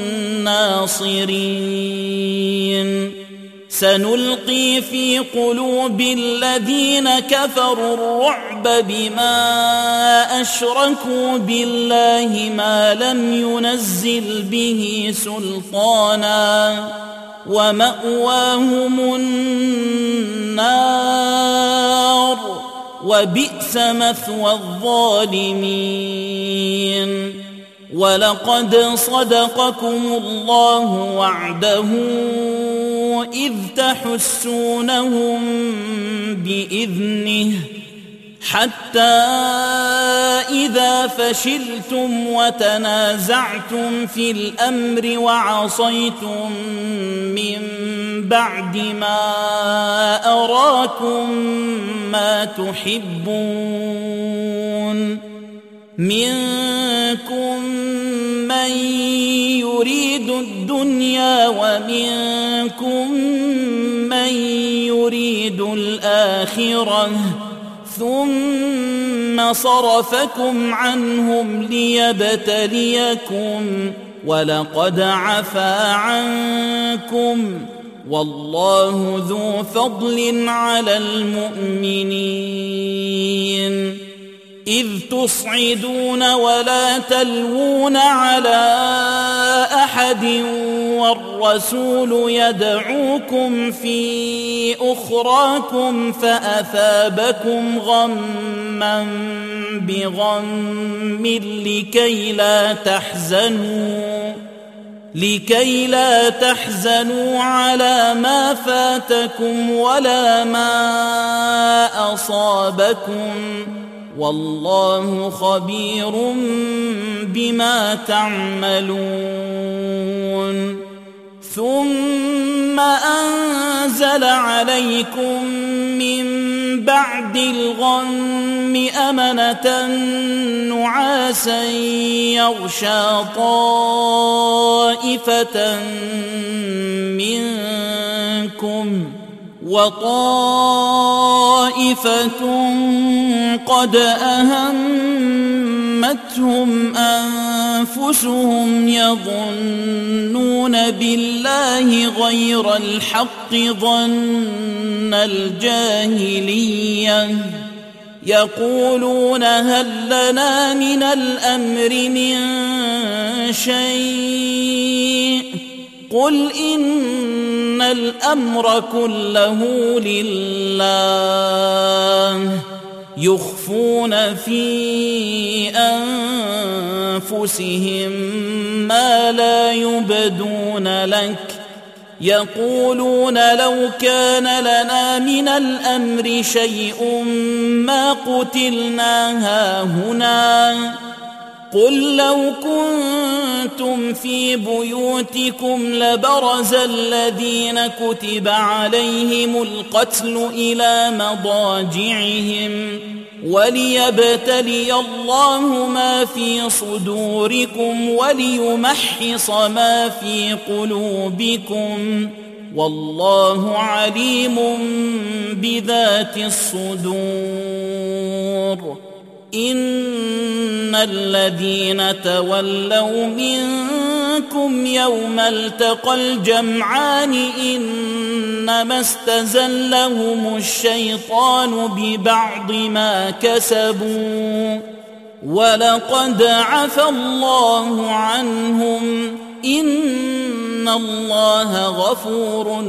الناصرين سنلقي في قلوب الذين كفروا الرعب بما أشركوا بالله ما لم ينزل به سلطانا ومأواهم النار وبئس مثوى الظالمين ولقد صدقكم الله وعده إذ تحسونهم بإذنه حتى إذا فشلتم وتنازعتم في الأمر وعصيتم من بعد ما أراكم ما تحبون منكم من يريد الدنيا ومنكم من يريد الآخرة ثم صرفكم عنهم ليبتليكم ولقد عفا عنكم والله ذو فضل على المؤمنين إذ تصعدون ولا تلوون على أحد والرسول يدعوكم في أخراكم فأثابكم غما بغم لكي لا تحزنوا على ما فاتكم ولا ما أصابكم والله خبير بما تعملون ثم أنزل عليكم من بعد الغم أمنة نعاسا يغشى طائفة منكم وطائفة قد أهمتهم أنفسهم يظنون بالله غير الحق ظن الجاهلية يقولون هل لنا من الأمر من شيء قل إن الأمر كله لله يخفون في أنفسهم ما لا يبدون لك يقولون لو كان لنا من الأمر شيء ما قتلنا هاهنا قل لو كنتم في بيوتكم لبرز الذين كتب عليهم القتل إلى مضاجعهم وليبتلي الله ما في صدوركم وليمحص ما في قلوبكم والله عليم بذات الصدور إن الذين تولوا منكم يوم التقى الجمعان إنما استزلهم الشيطان ببعض ما كسبوا ولقد عفى الله عنهم إن الله غفور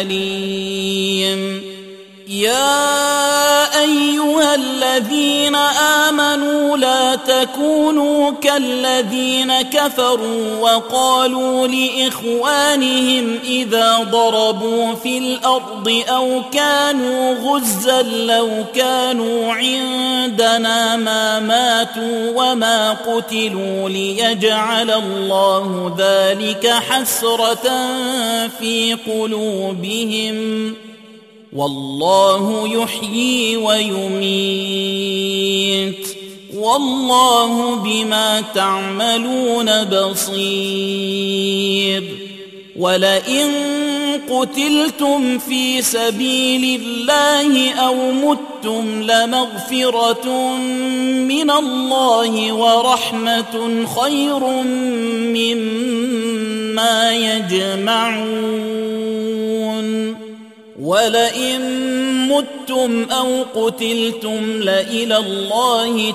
حليم يا أيها الذين آمنوا لا تكونوا كالذين كفروا وقالوا لإخوانهم إذا ضربوا في الأرض أو كانوا غزا لو كانوا عندنا ما ماتوا وما قتلوا ليجعل الله ذلك حسرة في قلوبهم والله يحيي ويميت والله بما تعملون بصير ولئن قتلتم في سبيل الله أو متم لمغفرة من الله ورحمة خير مما يجمعون ولئن متم أو قتلتم لإلى الله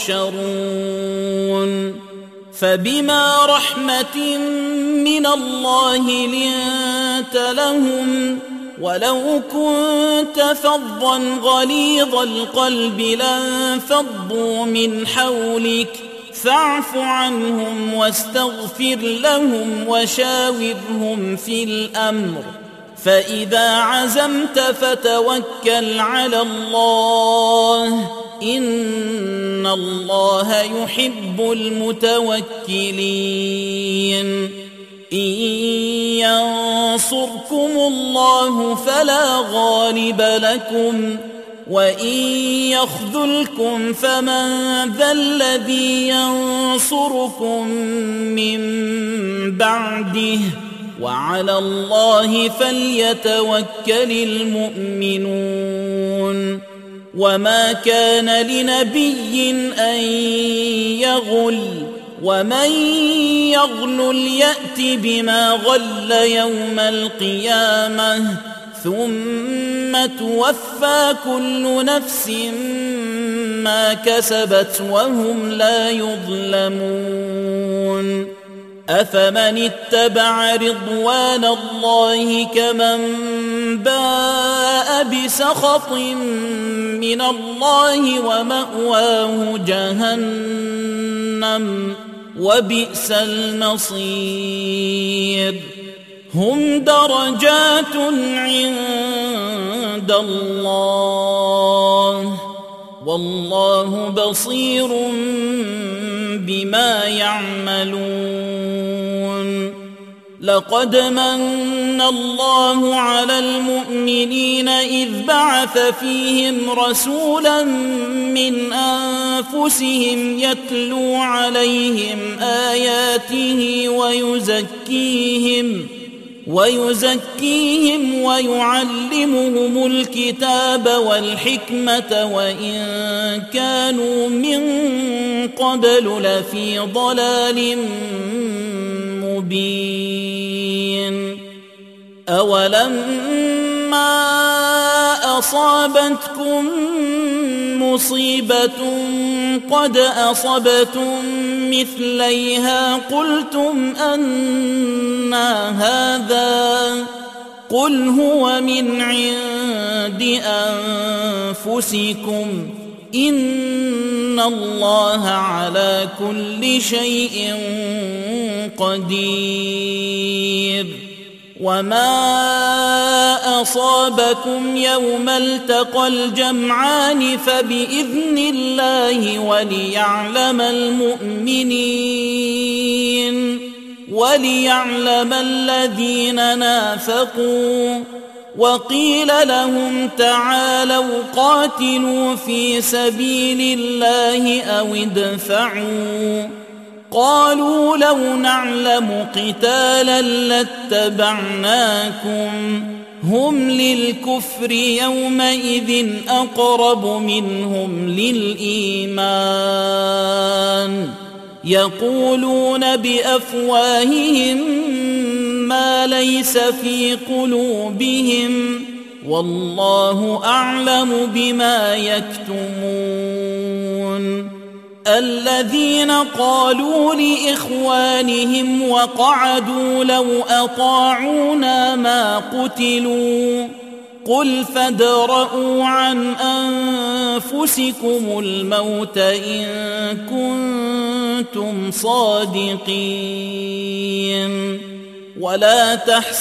تحشرون فبما رحمة من الله لنت لهم ولو كنت فظا غليظ القلب لانفضوا من حولك فاعف عنهم واستغفر لهم وشاورهم في الأمر فإذا عزمت فتوكل على الله إن الله يحب المتوكلين إن ينصركم الله فلا غالب لكم وإن يخذلكم فمن ذا الذي ينصركم من بعده وعلى الله فليتوكل المؤمنون وما كان لنبي أن يغل ومن يغل يأت بما غل يوم القيامة ثم توفى كل نفس ما كسبت وهم لا يظلمون أفمن اتبع رضوان الله كمن باء بسخط من الله ومأواه جهنم وبئس المصير هم درجات عند الله والله بصير بما يعملون لقد من الله على المؤمنين إذ بعث فيهم رسولا من أنفسهم يتلو عليهم آياته ويزكيهم ويعلمهم الكتاب والحكمة وإن كانوا من قبل لفي ضلال مبين. أولما أصابتكم مصيبة قد أصبتم مثليها قلتم أنى هذا قل هو من عند أنفسكم إن الله على كل شيء قدير. وما أصابكم يوم التقى الجمعان فبإذن الله وليعلم الذين نافقوا. وقيل لهم تعالوا قاتلوا في سبيل الله أو ادفعوا قالوا لو نعلم قتالا لاتبعناكم هم للكفر يومئذ أقرب منهم للإيمان يقولون بأفواههم ما ليس في قلوبهم والله أعلم بما يكتمون. الذين قالوا لإخوانهم وقعدوا لو أطاعونا ما قتلوا قل فادرءوا عن أنفسكم الموت إن كنتم صادقين. ولا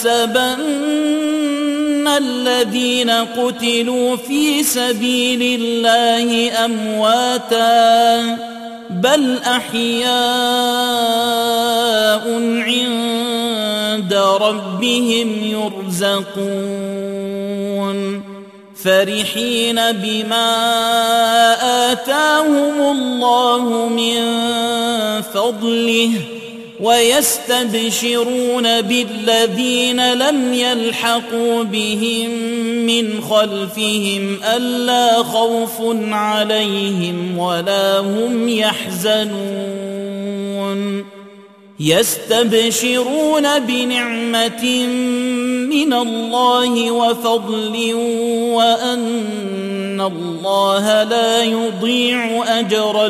تحسبن الذين قتلوا في سبيل الله أمواتا بل أحياء عند ربهم يرزقون فرحين بما آتاهم الله من فضله ويستبشرون بالذين لم يلحقوا بهم من خلفهم ألا خوف عليهم ولا هم يحزنون يستبشرون بنعمة من الله وفضل وأن الله لا يضيع أجر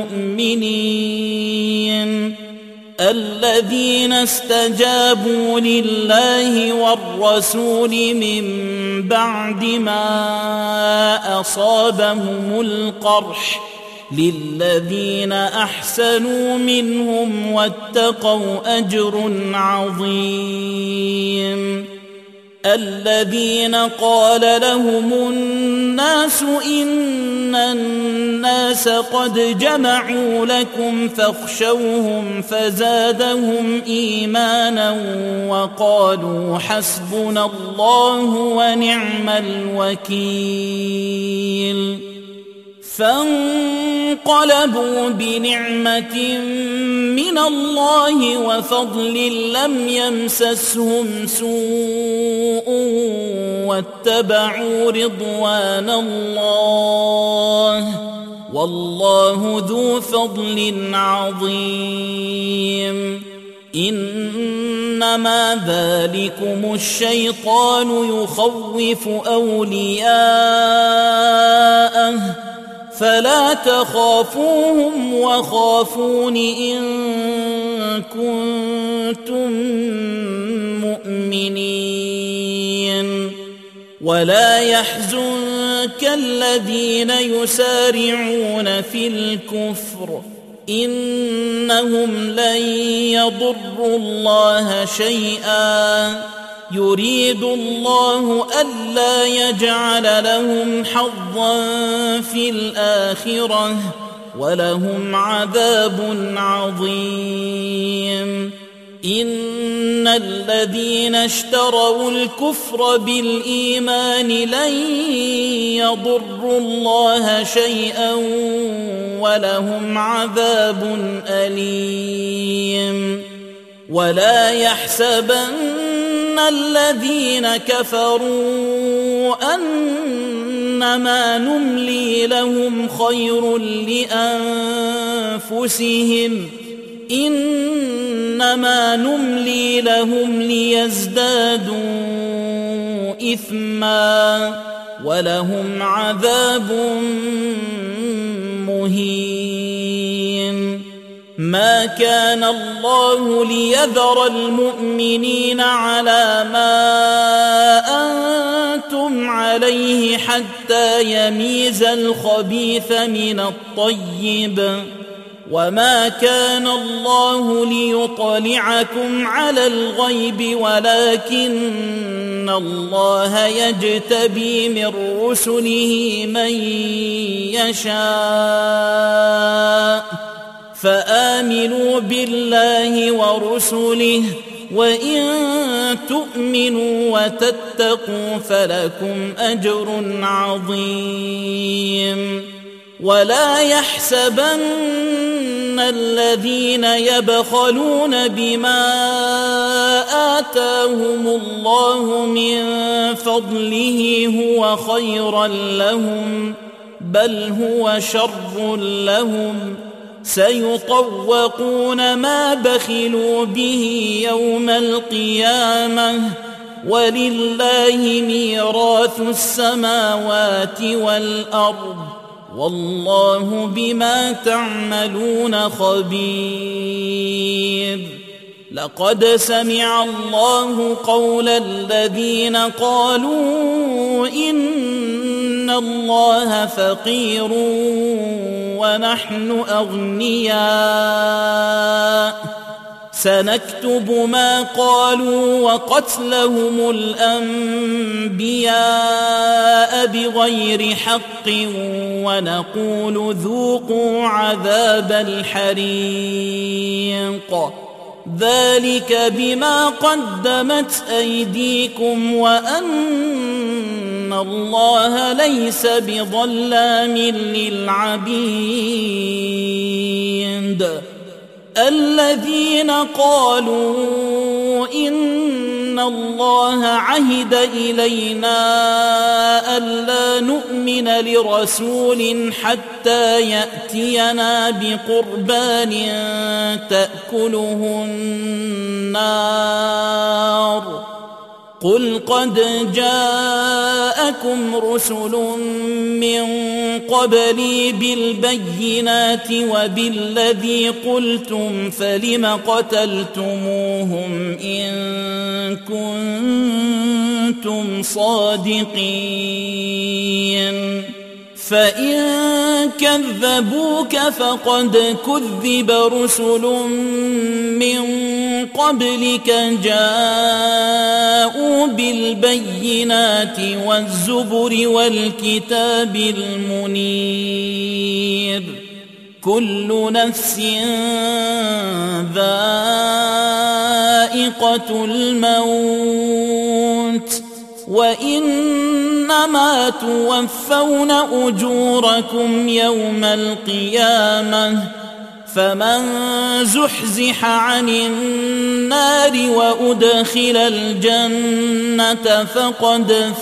المؤمنين. الذين استجابوا لله والرسول من بعد ما أصابهم القرح للذين أحسنوا منهم واتقوا أجر عظيم. الذين قال لهم الناس إن الناس قد جمعوا لكم فاخشوهم فزادهم إيمانا وقالوا حسبنا الله ونعم الوكيل. فانقلبوا بنعمة من الله وفضل لم يمسسهم سوء واتبعوا رضوان الله والله ذو فضل عظيم. إنما ذلكم الشيطان يخوف أولياءه فلا تخافوهم وخافون إن كنتم مؤمنين. ولا يحزنك الذين يسارعون في الكفر إنهم لن يضروا الله شيئا يريد الله ألا يجعل لهم حظا في الآخرة ولهم عذاب عظيم. إن الذين اشتروا الكفر بالإيمان لن يضروا الله شيئا ولهم عذاب أليم ولا يحسبن الذين كفروا أنما نملي لهم خير لأنفسهم إنما نملي لهم ليزدادوا إثما ولهم عذاب مهين ما كان الله ليذر المؤمنين على ما أنتم عليه حتى يميز الخبيث من الطيب وما كان الله ليطلعكم على الغيب ولكن الله يجتبي من رسله من يشاء فآمنوا بالله ورسله وإن تؤمنوا وتتقوا فلكم أجر عظيم ولا يحسبن الذين يبخلون بما آتاهم الله من فضله هو خيرا لهم بل هو شر لهم سيطوقون ما بخلوا به يوم القيامة ولله ميراث السماوات والأرض والله بما تعملون خبير لقد سمع الله قول الذين قالوا إن الله فقير ونحن أغنياء سنكتب ما قالوا وقتلهم الأنبياء بغير حق ونقول ذوقوا عذاب الحريق ذلك بما قدمت أيديكم وأن الله ليس بظلام للعبيد الذين قالوا إن الله عهد إلينا ألا نؤمن لرسول حتى يأتينا بقربان تأكله النار قل قد جاءكم رسل من قبلي بالبينات وبالذي قلتم فلم قتلتموهم إن كنتم صادقين فإن كذبوك فقد كذب رسل من قبلك جاءوا بالبينات والزبر والكتاب المنير كل نفس ذائقة الموت وإنما توفون أجوركم يوم القيامة فمن زحزح عن النار وأدخل الجنة فقد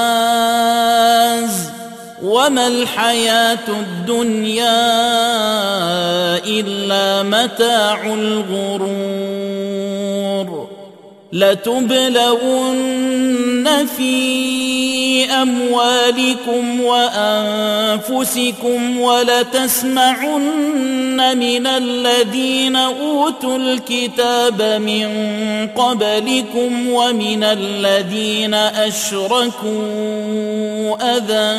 فاز وما الحياة الدنيا إلا متاع الغرور لتبلون في أموالكم وأنفسكم ولتسمعن من الذين أوتوا الكتاب من قبلكم ومن الذين أشركوا أذى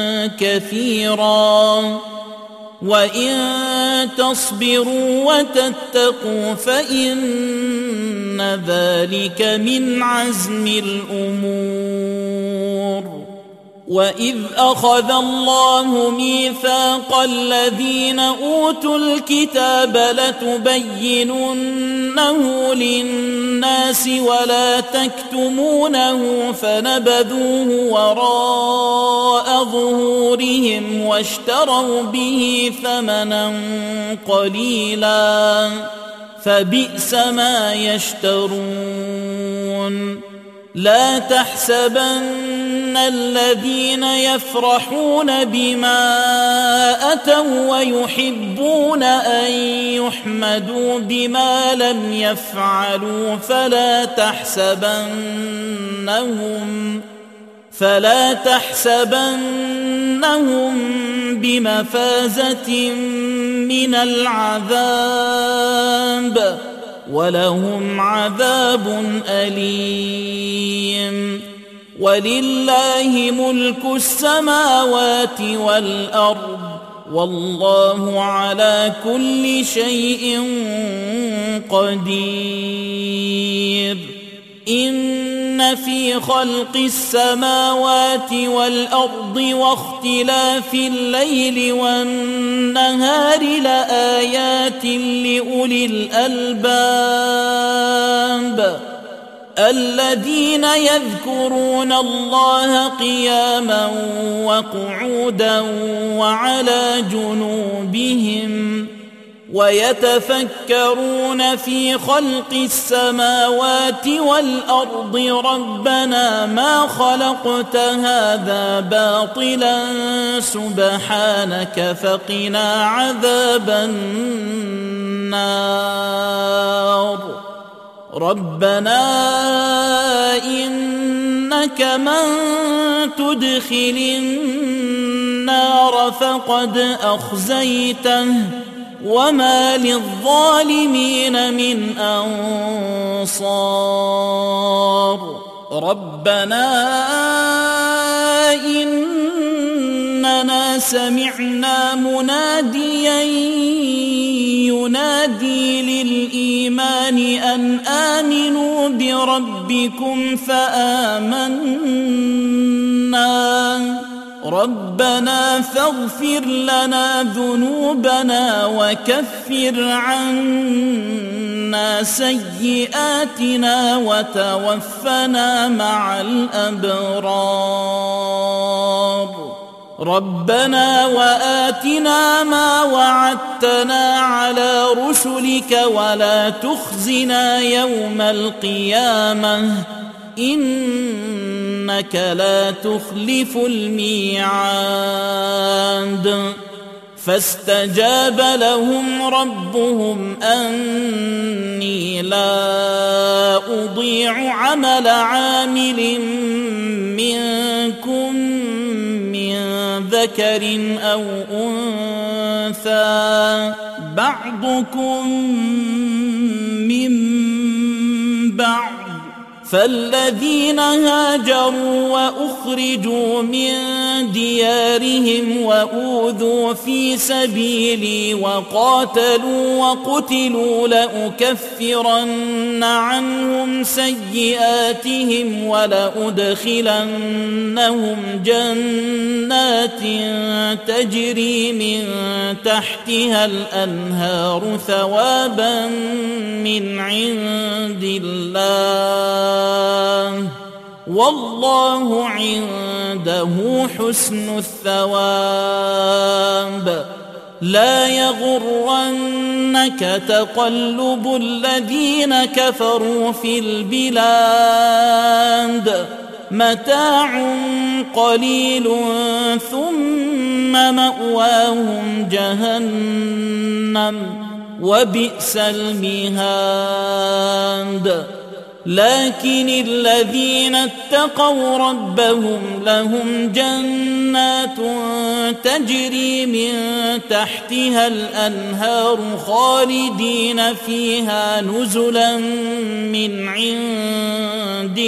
كثيرا وإن تصبروا وتتقوا فإن ذلك من عزم الأمور وإذ أخذ الله ميثاق الذين أوتوا الكتاب لتبيننه للناس ولا تكتمونه فنبذوه وراء ظهورهم واشتروا به ثمنا قليلا فبئس ما يشترون. لا تحسبن الذين يفرحون بما أتوا ويحبون أن يحمدوا بما لم يفعلوا فلا تحسبنهم بمفازة من العذاب ولهم عذاب أليم. ولله ملك السماوات والأرض والله على كل شيء قدير. إن في خلق السماوات والأرض واختلاف الليل والنهار لآيات لأولي الألباب الذين يذكرون الله قياما وقعودا وعلى جنوبهم ويتفكرون في خلق السماوات والأرض ربنا ما خلقت هذا باطلا سبحانك فقنا عذاب النار. ربنا إنك من تدخل النار فقد أخزيته وما للظالمين من أنصار. ربنا إننا سمعنا مناديا ينادي للإيمان أن آمنوا بربكم فآمنا. ربنا فاغفر لنا ذنوبنا وكفر عنا سيئاتنا وتوفنا مع الأبرار. ربنا وآتنا ما وعدتنا على رسلك ولا تخزنا يوم القيامة إنك لا تخلف الميعاد. فاستجاب لهم ربهم أني لا أضيع عمل عامل منكم من ذكر أو أنثى بعضكم من بعض فالذين هاجروا وأخرجوا من ديارهم وأوذوا في سبيلي وقاتلوا وقتلوا لأكفرن عنهم سيئاتهم ولأدخلنهم جنات تجري من تحتها الأنهار ثوابا من عند الله والله عنده حسن الثواب. لا يغرنك تقلب الذين كفروا في البلاد متاع قليل ثم مأواهم جهنم وبئس المهاد. لكن الذين اتقوا ربهم لهم جنات تجري من تحتها الأنهار خالدين فيها نزلا من عند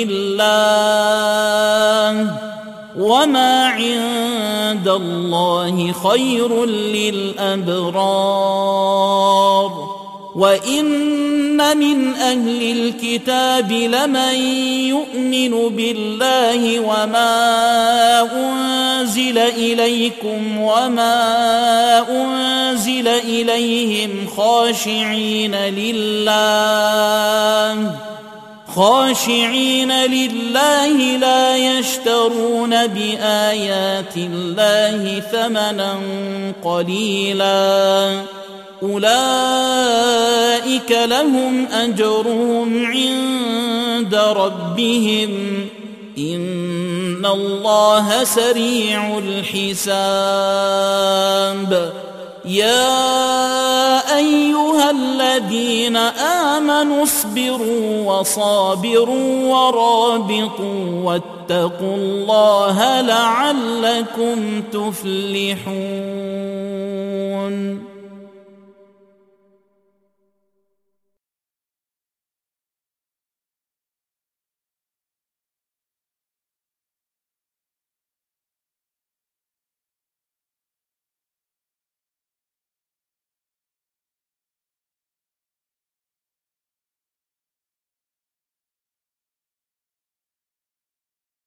الله وما عند الله خير للأبرار. وإن من أهل الكتاب لمن يؤمن بالله وما أنزل إليكم وما أنزل إليهم خاشعين لله لا يشترون بآيات الله ثمنا قليلا أولئك لهم أجرهم عند ربهم إن الله سريع الحساب يا أيها الذين آمنوا اصبروا وصابروا ورابطوا واتقوا الله لعلكم تفلحون.